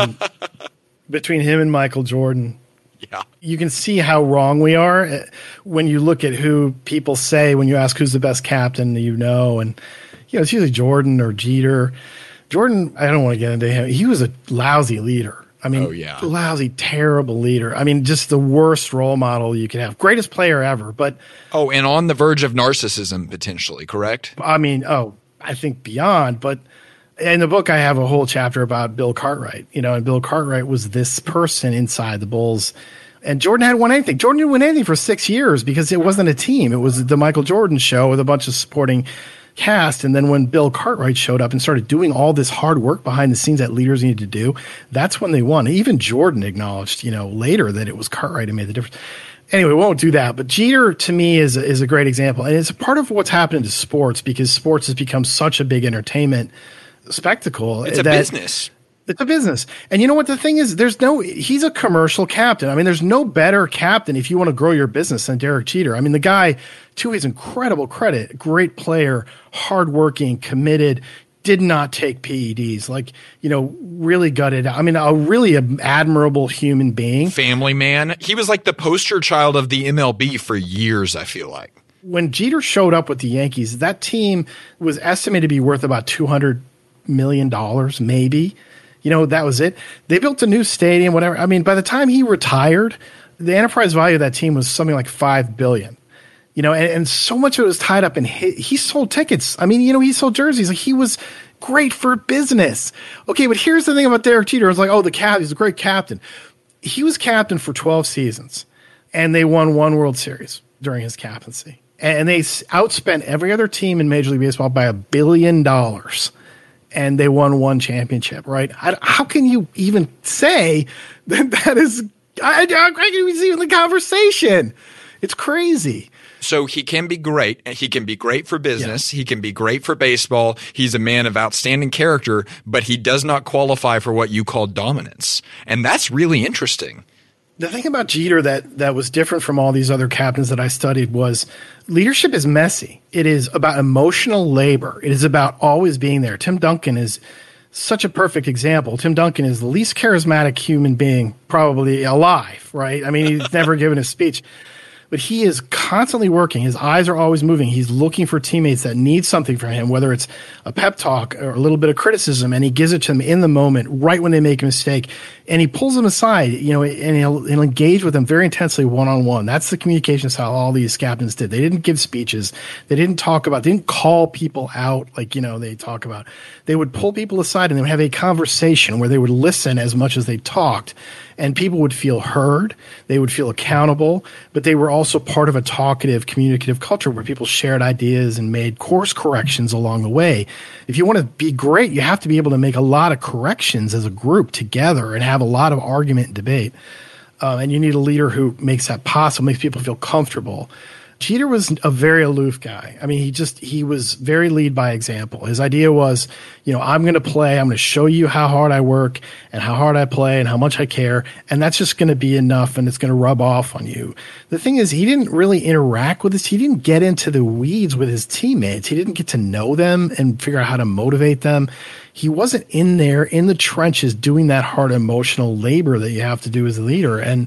[SPEAKER 2] Between him and Michael Jordan.
[SPEAKER 1] Yeah.
[SPEAKER 2] You can see how wrong we are when you look at who people say when you ask who's the best captain, and it's usually Jordan or Jeter. Jordan, I don't want to get into him. He was a lousy leader. I mean, lousy, terrible leader. I mean, just the worst role model you could have. Greatest player ever, but
[SPEAKER 1] and on the verge of narcissism potentially, correct?
[SPEAKER 2] I mean, I think beyond. But in the book, I have a whole chapter about Bill Cartwright. And Bill Cartwright was this person inside the Bulls. And Jordan hadn't won anything. Jordan didn't win anything for 6 years because it wasn't a team. It was the Michael Jordan show with a bunch of supporting cast. And then when Bill Cartwright showed up and started doing all this hard work behind the scenes that leaders needed to do, that's when they won. Even Jordan acknowledged, later that it was Cartwright who made the difference. Anyway, we won't do that. But Jeter, to me, is a great example. And it's a part of what's happened to sports because sports has become such a big entertainment spectacle.
[SPEAKER 1] It's a business.
[SPEAKER 2] It's a business. And you know what the thing is? He's a commercial captain. I mean, there's no better captain if you want to grow your business than Derek Jeter. I mean, the guy, to his incredible credit, great player, hardworking, committed, did not take PEDs, really gutted. I mean, a really admirable human being.
[SPEAKER 1] Family man. He was like the poster child of the MLB for years, I feel like.
[SPEAKER 2] When Jeter showed up with the Yankees, that team was estimated to be worth about $200 million, maybe. That was it. They built a new stadium, whatever. I mean, by the time he retired, the enterprise value of that team was something like $5 billion. And so much of it was tied up in he sold tickets. I mean, he sold jerseys. Like, he was great for business. Okay, but here's the thing about Derek Jeter. It's like, he's a great captain. He was captain for 12 seasons, and they won one World Series during his captaincy. And they outspent every other team in Major League Baseball by $1 billion. And they won one championship, right? How can you even say that is – I can't even see in the conversation. It's crazy.
[SPEAKER 1] So he can be great. He can be great for business. Yeah. He can be great for baseball. He's a man of outstanding character, but he does not qualify for what you call dominance. And that's really interesting.
[SPEAKER 2] The thing about Jeter that was different from all these other captains that I studied was leadership is messy. It is about emotional labor. It is about always being there. Tim Duncan is such a perfect example. Tim Duncan is the least charismatic human being probably alive, right? I mean, he's never given a speech. But he is constantly working. His eyes are always moving. He's looking for teammates that need something from him, whether it's a pep talk or a little bit of criticism, and he gives it to them in the moment, right when they make a mistake. And he pulls them aside, and he'll engage with them very intensely one-on-one. That's the communication style all these captains did. They didn't give speeches. They didn't call people out like, they talk about. They would pull people aside and they would have a conversation where they would listen as much as they talked. And people would feel heard, they would feel accountable, but they were also part of a talkative, communicative culture where people shared ideas and made course corrections along the way. If you want to be great, you have to be able to make a lot of corrections as a group together and have a lot of argument and debate. And you need a leader who makes that possible, makes people feel comfortable. Jeter was a very aloof guy. I mean, he was very lead by example. His idea was, I'm going to play. I'm going to show you how hard I work and how hard I play and how much I care. And that's just going to be enough, and it's going to rub off on you. The thing is, he didn't really interact with us. He didn't get into the weeds with his teammates. He didn't get to know them and figure out how to motivate them. He wasn't in there in the trenches doing that hard emotional labor that you have to do as a leader. And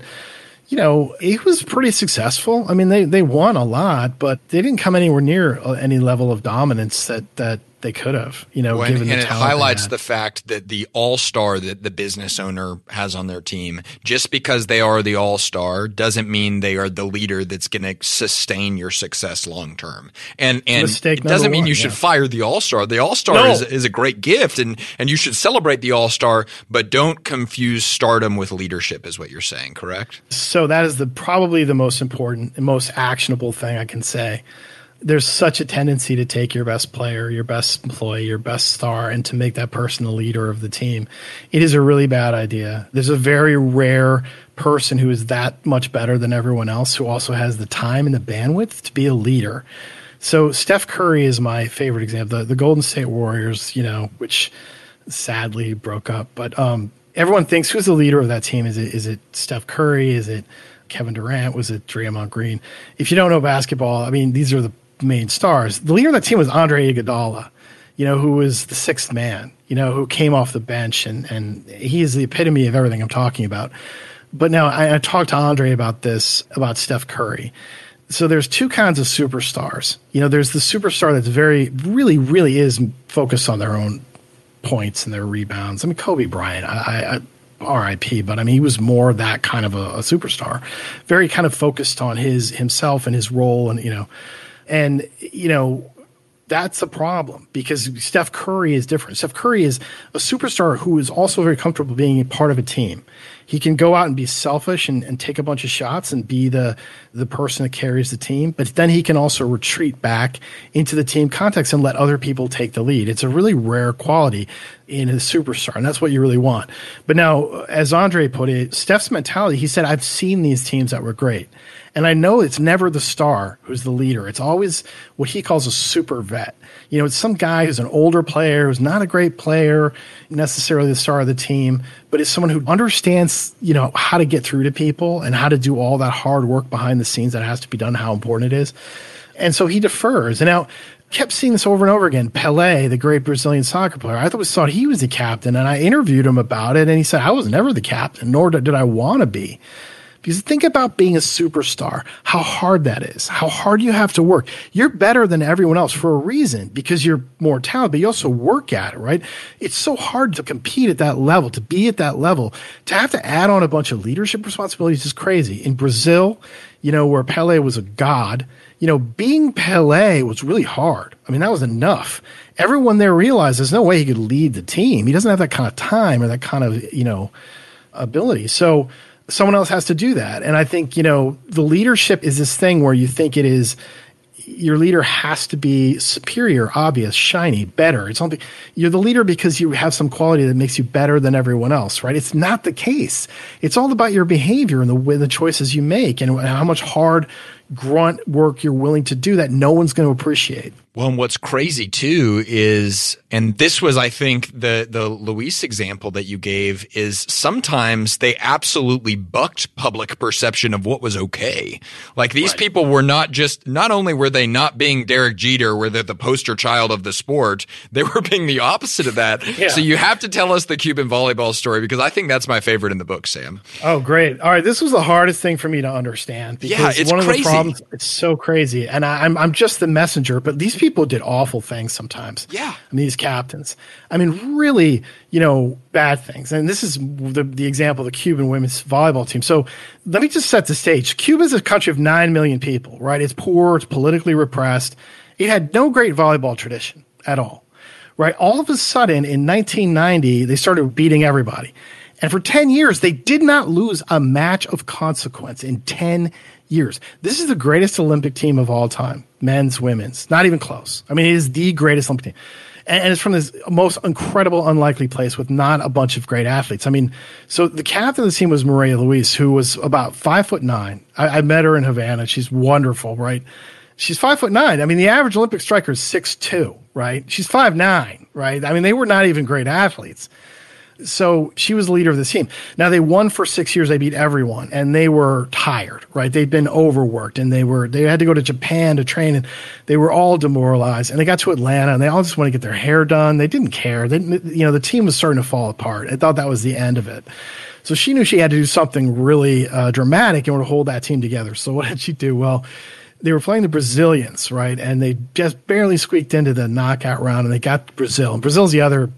[SPEAKER 2] he was pretty successful. I mean, they won a lot, but they didn't come anywhere near any level of dominance that they could have, given the talent.
[SPEAKER 1] And it highlights the fact that the all-star that the business owner has on their team, just because they are the all-star doesn't mean they are the leader that's going to sustain your success long-term. And it doesn't mean you should fire the all-star. The all-star is a great gift, and you should celebrate the all-star, but don't confuse stardom with leadership is what you're saying, correct?
[SPEAKER 2] So that is probably the most important and most actionable thing I can say. There's such a tendency to take your best player, your best employee, your best star, and to make that person the leader of the team. It is a really bad idea. There's a very rare person who is that much better than everyone else who also has the time and the bandwidth to be a leader. So Steph Curry is my favorite example. The Golden State Warriors, which sadly broke up. But everyone thinks, who's the leader of that team? Is it Steph Curry? Is it Kevin Durant? Was it Draymond Green? If you don't know basketball, I mean, these are the main stars. The leader of that team was Andre Iguodala, who was the sixth man, who came off the bench, and he is the epitome of everything I'm talking about. But now I talked to Andre about Steph Curry. So there's two kinds of superstars. There's the superstar that's really, really is focused on their own points and their rebounds. I mean, Kobe Bryant, I RIP, but I mean, he was more that kind of a superstar, very kind of focused on himself and his role, and that's a problem because Steph Curry is different. Steph Curry is a superstar who is also very comfortable being a part of a team. He can go out and be selfish and take a bunch of shots and be the person that carries the team, but then he can also retreat back into the team context and let other people take the lead. It's a really rare quality in a superstar, and that's what you really want. But now, as Andre put it, Steph's mentality, he said, I've seen these teams that were great. And I know it's never the star who's the leader. It's always what he calls a super vet. You know, it's some guy who's an older player, who's not a great player, necessarily the star of the team, but it's someone who understands, you know, how to get through to people and how to do all that hard work behind the scenes that has to be done, how important it is. And so he defers. And now, kept seeing this over and over again. Pelé, the great Brazilian soccer player, I thought he was the captain, and I interviewed him about it, and he said, I was never the captain, nor did I want to be. Because think about being a superstar, how hard that is, how hard you have to work. You're better than everyone else for a reason, because you're more talented, but you also work at it, right? It's so hard to compete at that level, to be at that level. To have to add on a bunch of leadership responsibilities is crazy. In Brazil, you know, where Pelé was a god, you know, being Pelé was really hard. I mean, that was enough. Everyone there realized there's no way he could lead the team. He doesn't have that kind of time or that kind of, you know, ability. So someone else has to do that. And I think, you know, the leadership is this thing where you think it is, your leader has to be superior, obvious, shiny, better. It's something, you're the leader because you have some quality that makes you better than everyone else, right? It's not the case. It's all about your behavior and the way, the choices you make and how much hard grunt work you're willing to do that no one's going to appreciate.
[SPEAKER 1] Well, and what's crazy too is, and this was, I think, the Luis example that you gave, is sometimes they absolutely bucked public perception of what was okay. Like these people were not only were they not being Derek Jeter, where they're the poster child of the sport, they were being the opposite of that. Yeah. So you have to tell us the Cuban volleyball story, because I think that's my favorite in the book, Sam.
[SPEAKER 2] Oh, great. All right. This was the hardest thing for me to understand. Because
[SPEAKER 1] it's
[SPEAKER 2] one of
[SPEAKER 1] crazy.
[SPEAKER 2] The problems, it's so crazy. And I'm just the messenger, but these people did awful things sometimes.
[SPEAKER 1] Yeah.
[SPEAKER 2] I mean, these captains. I mean, really, you know, bad things. And this is the example of the Cuban women's volleyball team. So let me just set the stage. Cuba is a country of 9 million people, right? It's poor. It's politically repressed. It had no great volleyball tradition at all, right? All of a sudden, in 1990, they started beating everybody. And for 10 years, they did not lose a match of consequence in 10 years. This is the greatest Olympic team of all time, men's, women's, not even close. I mean, it is the greatest Olympic team. And it's from this most incredible, unlikely place with not a bunch of great athletes. I mean, so the captain of the team was Maria Luis, who was about 5'9". I met her in Havana. She's wonderful, right? She's 5'9". I mean, the average Olympic striker is 6'2", right? She's 5'9", right? I mean, they were not even great athletes. So she was the leader of this team. Now, they won for 6 years. They beat everyone, and they were tired, right? They'd been overworked, and they had to go to Japan to train, and they were all demoralized. And they got to Atlanta, and they all just wanted to get their hair done. They didn't care. The team was starting to fall apart. I thought that was the end of it. So she knew she had to do something really dramatic in order to hold that team together. So what did she do? Well, they were playing the Brazilians, right? And they just barely squeaked into the knockout round, and they got Brazil. And Brazil's the other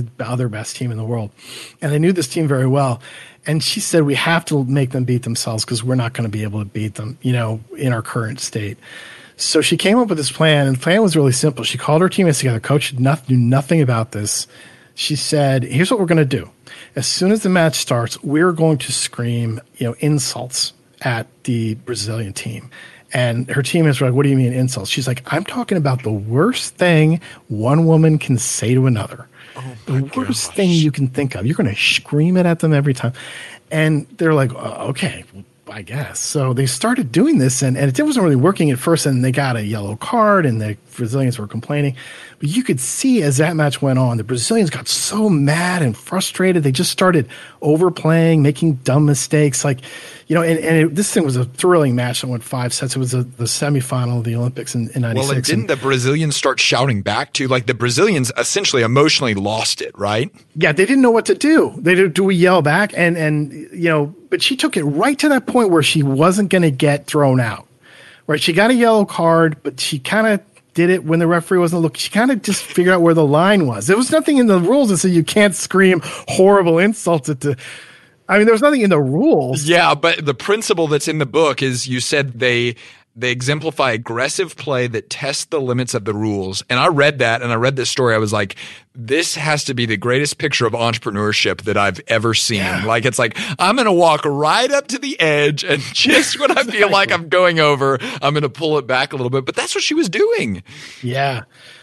[SPEAKER 2] best team in the world. And they knew this team very well. And she said, we have to make them beat themselves because we're not going to be able to beat them, you know, in our current state. So she came up with this plan, and the plan was really simple. She called her teammates together. Coach knew nothing about this. She said, here's what we're going to do. As soon as the match starts, we're going to scream, you know, insults at the Brazilian team. And her teammates were like, what do you mean insults? She's like, I'm talking about the worst thing one woman can say to another. The worst thing you can think of. You're going to scream it at them every time. And they're like, okay, I guess. So they started doing this, and it wasn't really working at first, and they got a yellow card, and the Brazilians were complaining. But you could see as that match went on, the Brazilians got so mad and frustrated. They just started overplaying, making dumb mistakes. Like, you know, this thing was a thrilling match that went 5 sets. It was the semifinal of the Olympics in 96.
[SPEAKER 1] Well, and didn't the Brazilians start shouting back too? Like the Brazilians essentially emotionally lost it, right?
[SPEAKER 2] Yeah, they didn't know what to do. Do we yell back? And you know, but she took it right to that point where she wasn't going to get thrown out. Right? She got a yellow card, but she kind of did it when the referee wasn't looking. She kind of just figured out where the line was. There was nothing in the rules that said you can't scream horrible insults at the. I mean, there was nothing in the rules.
[SPEAKER 1] Yeah, but the principle that's in the book is you said they exemplify aggressive play that tests the limits of the rules. And I read that, and I read this story. I was like, this has to be the greatest picture of entrepreneurship that I've ever seen. Yeah. Like, it's like, I'm going to walk right up to the edge, and just when I feel like I'm going over, I'm going to pull it back a little bit. But that's what she was doing.
[SPEAKER 2] Yeah.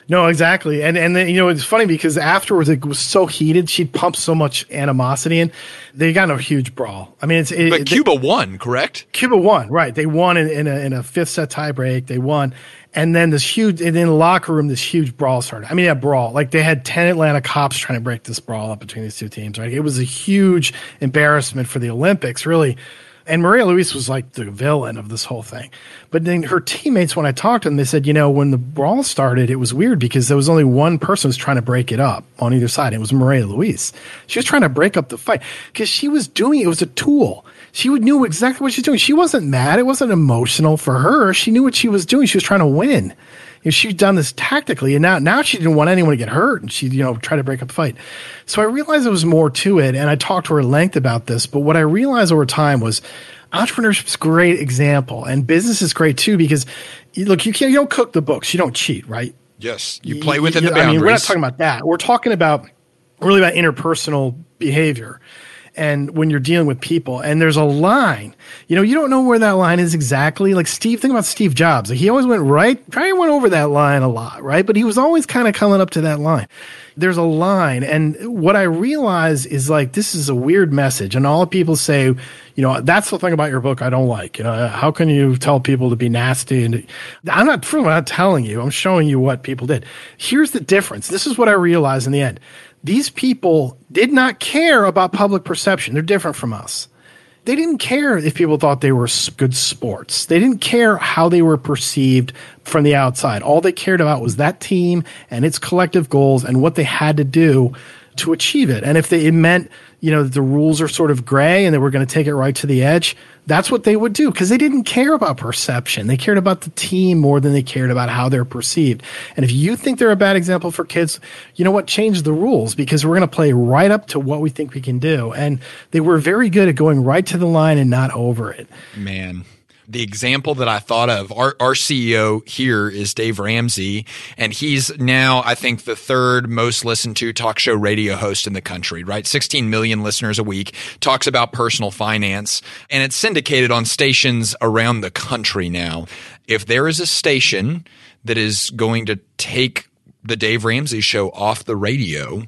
[SPEAKER 2] No, exactly. And then, it's funny because afterwards it was so heated. She'd pumped so much animosity in. They got in a huge brawl. I mean,
[SPEAKER 1] but Cuba won, correct?
[SPEAKER 2] Cuba won, right. They won in a fifth set tiebreak. They won. And then and in the locker room, this huge brawl started. I mean, a brawl. Like they had 10 Atlanta cops trying to break this brawl up between these two teams, right? It was a huge embarrassment for the Olympics, really. And Maria Luis was like the villain of this whole thing. But then her teammates, when I talked to them, they said, when the brawl started, it was weird because there was only one person who was trying to break it up on either side. It was Maria Luis. She was trying to break up the fight because she was doing it. It was a tool. She knew exactly what she was doing. She wasn't mad. It wasn't emotional for her. She knew what she was doing. She was trying to win. She'd done this tactically, and now she didn't want anyone to get hurt, and she, tried to break up the fight. So I realized there was more to it, and I talked to her at length about this. But what I realized over time was entrepreneurship's a great example, and business is great too because, look, you don't cook the books, you don't cheat, right?
[SPEAKER 1] Yes, you play within the boundaries.
[SPEAKER 2] I mean, we're not talking about that. We're talking about really about interpersonal behavior. And when you're dealing with people, and there's a line, you don't know where that line is exactly. Like think about Steve Jobs. Like he always went over that line a lot, right? But he was always kind of coming up to that line. There's a line. And what I realize is like, this is a weird message. And all people say, that's the thing about your book I don't like. How can you tell people to be nasty? And I'm not telling you, I'm showing you what people did. Here's the difference. This is what I realized in the end. These people did not care about public perception. They're different from us. They didn't care if people thought they were good sports. They didn't care how they were perceived from the outside. All they cared about was that team and its collective goals and what they had to do to achieve it. And if it meant, the rules are sort of gray and they were going to take it right to the edge, that's what they would do because they didn't care about perception. They cared about the team more than they cared about how they're perceived. And if you think they're a bad example for kids, you know what? Change the rules because we're going to play right up to what we think we can do. And they were very good at going right to the line and not over it.
[SPEAKER 1] Man. The example that I thought of, our CEO here is Dave Ramsey, and he's now, I think, the third most listened to talk show radio host in the country, right? 16 million listeners a week, talks about personal finance, and it's syndicated on stations around the country now. If there is a station that is going to take the Dave Ramsey show off the radio,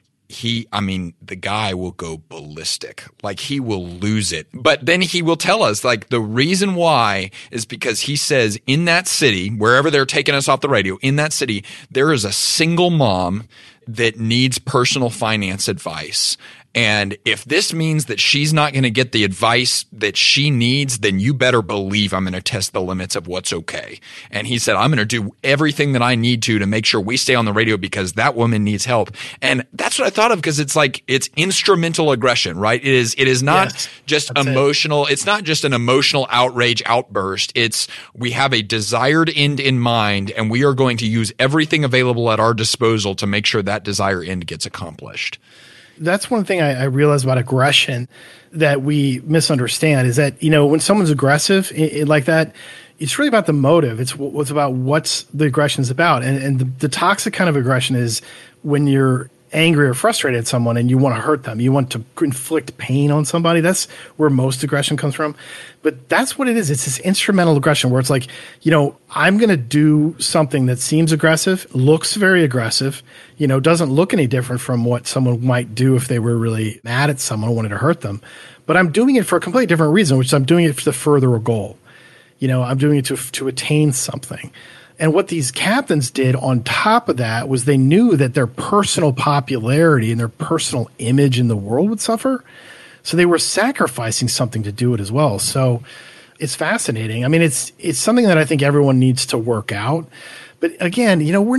[SPEAKER 1] the guy will go ballistic. Like he will lose it. But then he will tell us like the reason why is because he says in that city, wherever they're taking us off the radio, in that city, there is a single mom that needs personal finance advice. And if this means that she's not going to get the advice that she needs, then you better believe I'm going to test the limits of what's okay. And he said, I'm going to do everything that I need to make sure we stay on the radio because that woman needs help. And that's what I thought of because it's like, it's instrumental aggression, right? It is not just emotional. It's not just an emotional outrage outburst. We have a desired end in mind and we are going to use everything available at our disposal to make sure that desired end gets accomplished.
[SPEAKER 2] That's one thing I realized about aggression that we misunderstand is that, when someone's aggressive like that, it's really about the motive. It's about what's the aggression is about. And the toxic kind of aggression is when you're angry or frustrated at someone and you want to hurt them. You want to inflict pain on somebody. That's where most aggression comes from. But that's what it is. It's this instrumental aggression where it's like, I'm going to do something that seems aggressive, looks very aggressive, doesn't look any different from what someone might do if they were really mad at someone who wanted to hurt them. But I'm doing it for a completely different reason, which is I'm doing it to further a goal. I'm doing it to attain something. And what these captains did on top of that was they knew that their personal popularity and their personal image in the world would suffer. So they were sacrificing something to do it as well. So it's fascinating. I mean, it's something that I think everyone needs to work out. But again,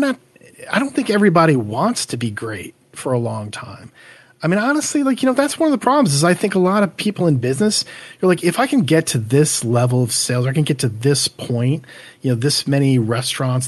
[SPEAKER 2] I don't think everybody wants to be great for a long time. I mean, honestly, that's one of the problems is I think a lot of people in business, you're like, if I can get to this level of sales, or I can get to this point, this many restaurants,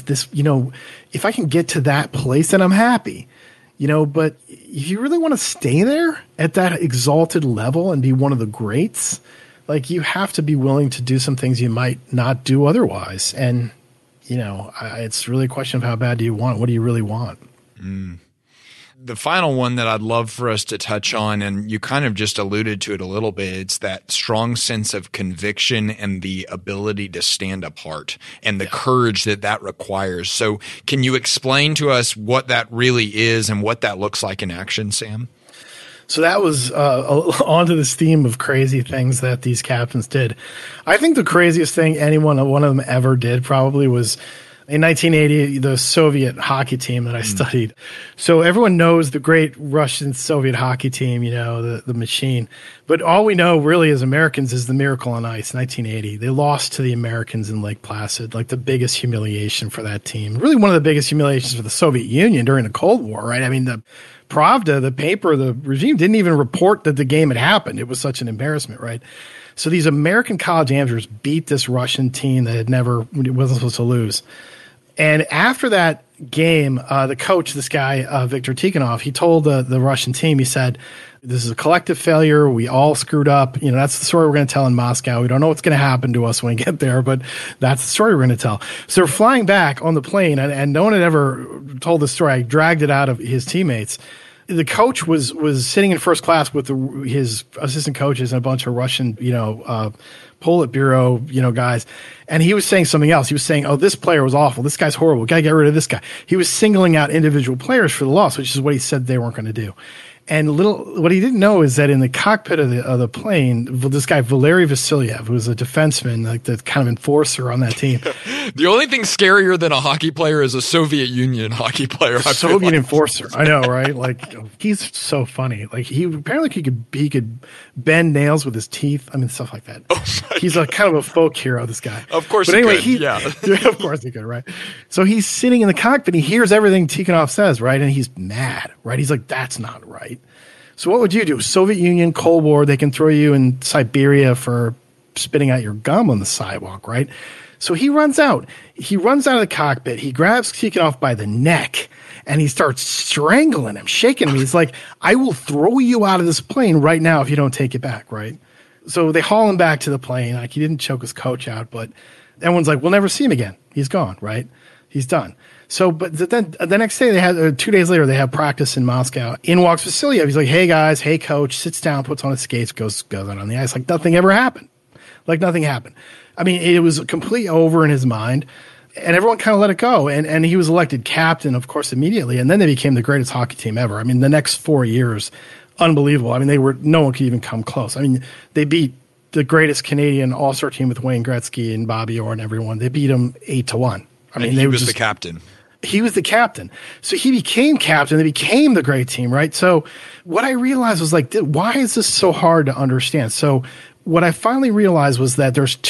[SPEAKER 2] if I can get to that place, then I'm happy, but if you really want to stay there at that exalted level and be one of the greats, you have to be willing to do some things you might not do otherwise. And, it's really a question of how bad do you want it? What do you really want?
[SPEAKER 1] The final one that I'd love for us to touch on, and you kind of just alluded to it a little bit, it's that strong sense of conviction and the ability to stand apart and the courage that requires. So can you explain to us what that really is and what that looks like in action, Sam?
[SPEAKER 2] So that was onto this theme of crazy things that these captains did. I think the craziest thing one of them ever did probably was in 1980, the Soviet hockey team that I studied. So everyone knows the great Russian Soviet hockey team, the machine. But all we know really as Americans is the Miracle on Ice, 1980. They lost to the Americans in Lake Placid, like the biggest humiliation for that team. Really one of the biggest humiliations for the Soviet Union during the Cold War, right? I mean, the Pravda, the paper, the regime didn't even report that the game had happened. It was such an embarrassment, right? So these American college amateurs beat this Russian team that wasn't supposed to lose. And after that game, the coach, this guy, Viktor Tikhonov, he told the Russian team, he said, this is a collective failure. We all screwed up. That's the story we're going to tell in Moscow. We don't know what's going to happen to us when we get there, but that's the story we're going to tell. So they're flying back on the plane, and no one had ever told the story. I dragged it out of his teammates. The coach was sitting in first class with his assistant coaches and a bunch of Russian, Politburo, guys. And he was saying something else. He was saying, oh, this player was awful. This guy's horrible. Got to get rid of this guy. He was singling out individual players for the loss, which is what he said they weren't going to do. And what he didn't know is that in the cockpit of the plane, this guy, Valery Vasilyev, who was a defenseman, like the kind of enforcer on that team.
[SPEAKER 1] The only thing scarier than a hockey player is a Soviet Union hockey player.
[SPEAKER 2] Soviet enforcer. I know, right? Like, he's so funny. Like, he could bend nails with his teeth. I mean, stuff like that. Oh, he's a kind of a folk hero, this guy.
[SPEAKER 1] Of course,
[SPEAKER 2] but anyway,
[SPEAKER 1] he could. Yeah.
[SPEAKER 2] Of course he could, right? So he's sitting in the cockpit. He hears everything Tikhonov says, right? And he's mad, right? He's like, that's not right. So what would you do? Soviet Union, Cold War, they can throw you in Siberia for spitting out your gum on the sidewalk, right? So he runs out. He runs out of the cockpit. He grabs Tikhonov by the neck, and he starts strangling him, shaking him. He's like, I will throw you out of this plane right now if you don't take it back, right? So they haul him back to the plane. Like, he didn't choke his coach out, but everyone's like, we'll never see him again. He's gone, right? He's done. So, but then the next day 2 days later, they have practice in Moscow. In walks Vasilyev. He's like, hey guys, hey coach, sits down, puts on his skates, goes out on the ice. Like nothing ever happened. Like nothing happened. I mean, it was completely over in his mind, and everyone kind of let it go. And he was elected captain, of course, immediately. And then they became the greatest hockey team ever. I mean, the next 4 years, unbelievable. I mean, no one could even come close. I mean, they beat the greatest Canadian all-star team with Wayne Gretzky and Bobby Orr and everyone. They beat them 8-1. I mean,
[SPEAKER 1] he was the captain.
[SPEAKER 2] He was the captain. So he became captain. They became the great team, right? So what I realized was like, why is this so hard to understand? So what I finally realized was that there's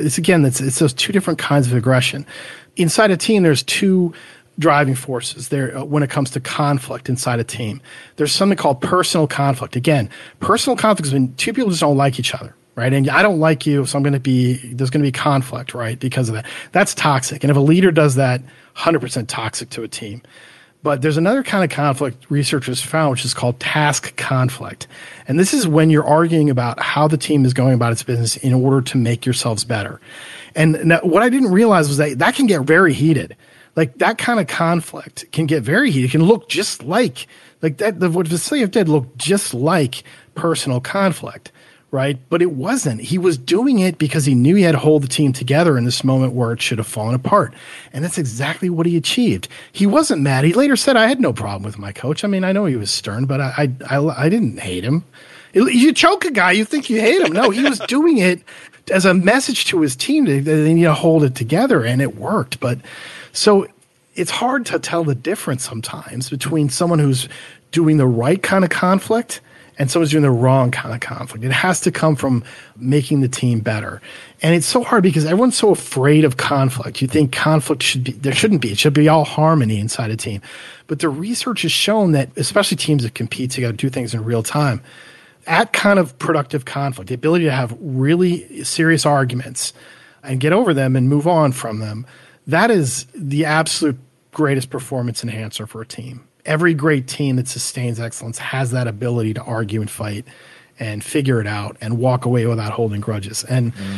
[SPEAKER 2] it's those two different kinds of aggression. Inside a team, there's two driving forces there when it comes to conflict inside a team. There's something called personal conflict. Again, personal conflict is when two people just don't like each other. Right. And I don't like you, so there's going to be conflict, right? Because of that. That's toxic. And if a leader does that, 100% toxic to a team. But there's another kind of conflict researchers found, which is called task conflict. And this is when you're arguing about how the team is going about its business in order to make yourselves better. And what I didn't realize was that can get very heated. Like that kind of conflict can get very heated. It can look just like that. What Vasilyev did looked just like personal conflict. Right. But it wasn't. He was doing it because he knew he had to hold the team together in this moment where it should have fallen apart. And that's exactly what he achieved. He wasn't mad. He later said, I had no problem with my coach. I mean, I know he was stern, but I didn't hate him. You choke a guy, you think you hate him. No, he was doing it as a message to his team that they need to hold it together, and it worked. But so it's hard to tell the difference sometimes between someone who's doing the right kind of conflict and someone's doing the wrong kind of conflict. It has to come from making the team better. And it's so hard because everyone's so afraid of conflict. You think conflict shouldn't be. It should be all harmony inside a team. But the research has shown that, especially teams that compete together, do things in real time, at kind of productive conflict, the ability to have really serious arguments and get over them and move on from them, that is the absolute greatest performance enhancer for a team. Every great team that sustains excellence has that ability to argue and fight and figure it out and walk away without holding grudges. And,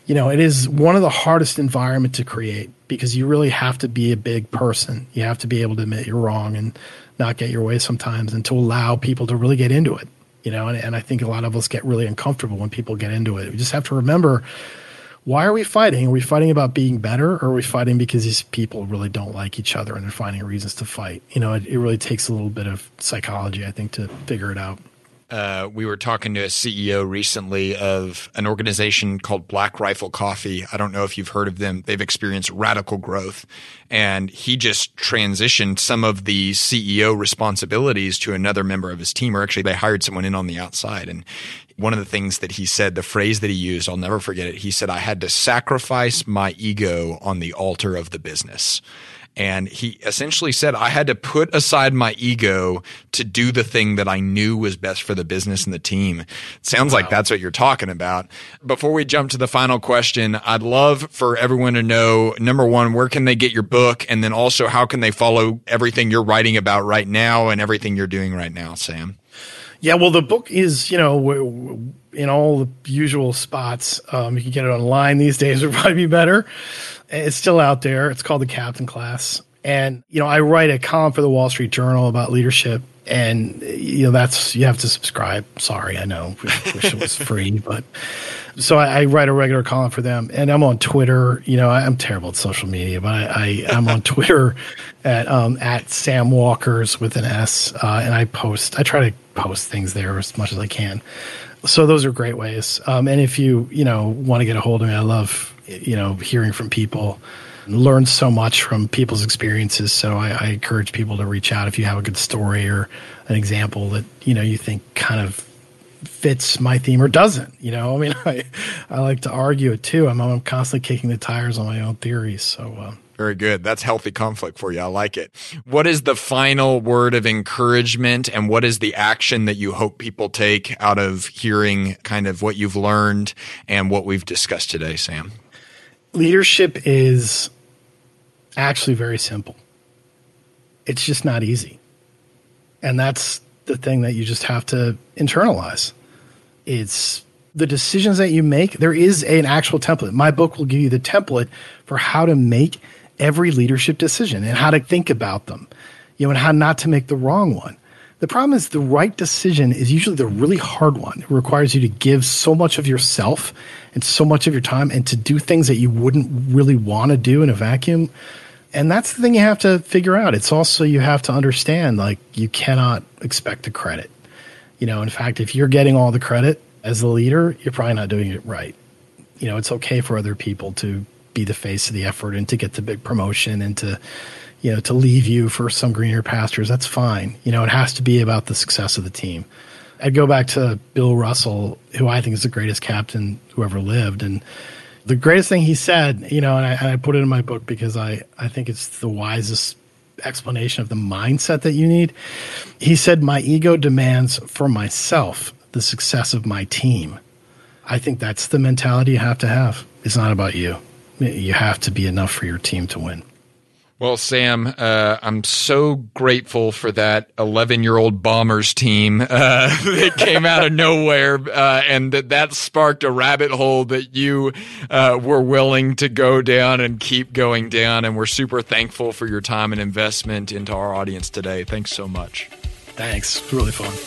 [SPEAKER 2] it is one of the hardest environment to create because you really have to be a big person. You have to be able to admit you're wrong and not get your way sometimes, and to allow people to really get into it. And I think a lot of us get really uncomfortable when people get into it. We just have to remember, why are we fighting? Are we fighting about being better, or are we fighting because these people really don't like each other and they're finding reasons to fight? It really takes a little bit of psychology, I think, to figure it out.
[SPEAKER 1] We were talking to a CEO recently of an organization called Black Rifle Coffee. I don't know if you've heard of them. They've experienced radical growth, and he just transitioned some of the CEO responsibilities to another member of his team, or actually they hired someone in on the outside. And one of the things that he said, the phrase that he used, I'll never forget it. He said, "I had to sacrifice my ego on the altar of the business." And he essentially said, I had to put aside my ego to do the thing that I knew was best for the business and the team. It sounds like that's what you're talking about. Before we jump to the final question, I'd love for everyone to know, number one, where can they get your book? And then also, how can they follow everything you're writing about right now and everything you're doing right now, Sam?
[SPEAKER 2] Yeah, well, the book is, in all the usual spots. You can get it online these days, would probably be better. It's still out there. It's called The Captain Class. And, I write a column for the Wall Street Journal about leadership. And, you have to subscribe. Sorry, I know. Wish it was free. But so I write a regular column for them. And I'm on Twitter. I'm terrible at social media, but I'm on Twitter at Sam Walkers with an S. And I try to post things there as much as I can. So those are great ways. And if you, want to get a hold of me, I love, hearing from people. Learn so much from people's experiences. So I encourage people to reach out if you have a good story or an example that, you think kind of fits my theme or doesn't. I like to argue it too. I'm constantly kicking the tires on my own theories. So,
[SPEAKER 1] very good. That's healthy conflict for you. I like it. What is the final word of encouragement, and what is the action that you hope people take out of hearing kind of what you've learned and what we've discussed today, Sam?
[SPEAKER 2] Leadership is actually very simple. It's just not easy. And that's the thing that you just have to internalize. It's the decisions that you make. There is an actual template. My book will give you the template for how to make every leadership decision and how to think about them, and how not to make the wrong one. The problem is the right decision is usually the really hard one. It requires you to give so much of yourself and so much of your time and to do things that you wouldn't really want to do in a vacuum. And that's the thing you have to figure out. It's also, you have to understand, you cannot expect the credit. In fact, if you're getting all the credit as the leader, you're probably not doing it right. It's okay for other people to be the face of the effort and to get the big promotion and to leave you for some greener pastures. That's fine. It has to be about the success of the team. I'd go back to Bill Russell, who I think is the greatest captain who ever lived. And the greatest thing he said, and I put it in my book because I think it's the wisest explanation of the mindset that you need. He said, "My ego demands for myself the success of my team." I think that's the mentality you have to have. It's not about you. You have to be enough for your team to win.
[SPEAKER 1] Well, Sam, I'm so grateful for that 11-year-old Bombers team that came out of nowhere, and that sparked a rabbit hole that you were willing to go down and keep going down. And we're super thankful for your time and investment into our audience today. Thanks so much.
[SPEAKER 2] Thanks. It's really fun.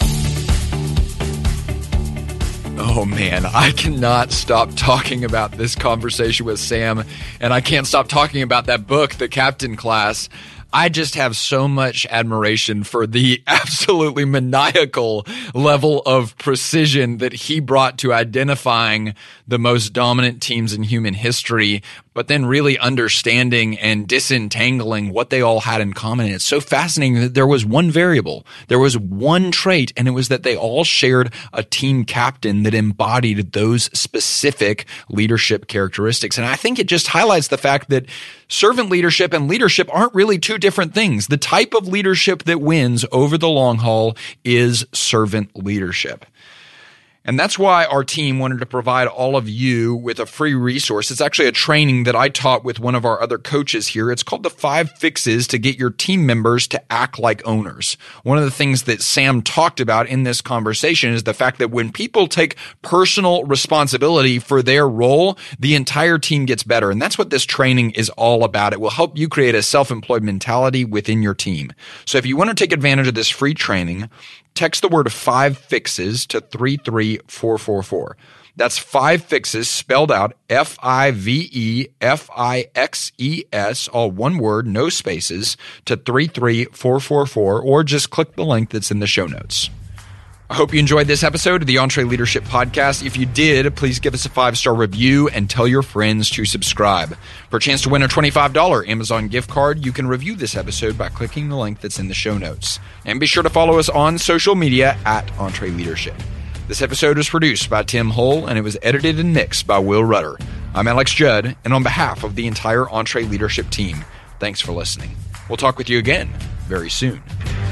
[SPEAKER 1] Oh man, I cannot stop talking about this conversation with Sam, and I can't stop talking about that book, The Captain Class. I just have so much admiration for the absolutely maniacal level of precision that he brought to identifying the most dominant teams in human history, but then really understanding and disentangling what they all had in common. And it's so fascinating that there was one variable, there was one trait, and it was that they all shared a team captain that embodied those specific leadership characteristics. And I think it just highlights the fact that servant leadership and leadership aren't really two different things. The type of leadership that wins over the long haul is servant leadership. And that's why our team wanted to provide all of you with a free resource. It's actually a training that I taught with one of our other coaches here. It's called the 5 Fixes to Get Your Team Members to Act Like Owners. One of the things that Sam talked about in this conversation is the fact that when people take personal responsibility for their role, the entire team gets better. And that's what this training is all about. It will help you create a self-employed mentality within your team. So if you want to take advantage of this free training, text the word 5 Fixes to 33444. That's 5 Fixes spelled out FIVEFIXES, all one word, no spaces, to 33444, or just click the link that's in the show notes. I hope you enjoyed this episode of the EntreLeadership Podcast. If you did, please give us a 5-star review and tell your friends to subscribe. For a chance to win a $25 Amazon gift card, you can review this episode by clicking the link that's in the show notes. And be sure to follow us on social media at EntreLeadership. This episode was produced by Tim Hull, and it was edited and mixed by Will Rudder. I'm Alex Judd, and on behalf of the entire EntreLeadership team, thanks for listening. We'll talk with you again very soon.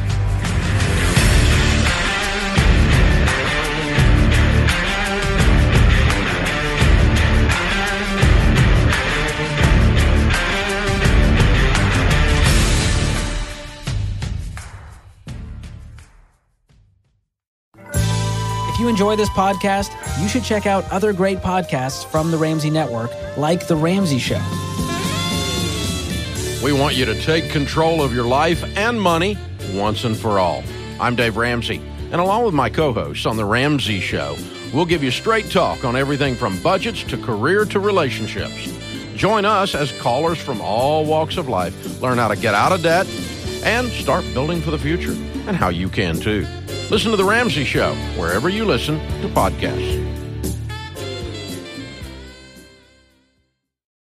[SPEAKER 3] If you enjoy this podcast, you should check out other great podcasts from the Ramsey Network, like The Ramsey Show.
[SPEAKER 4] We want you to take control of your life and money once and for all. I'm Dave Ramsey, and along with my co-hosts on The Ramsey Show, we'll give you straight talk on everything from budgets to career to relationships. Join us as callers from all walks of life learn how to get out of debt and start building for the future, and how you can too. Listen to The Ramsey Show wherever you listen to podcasts.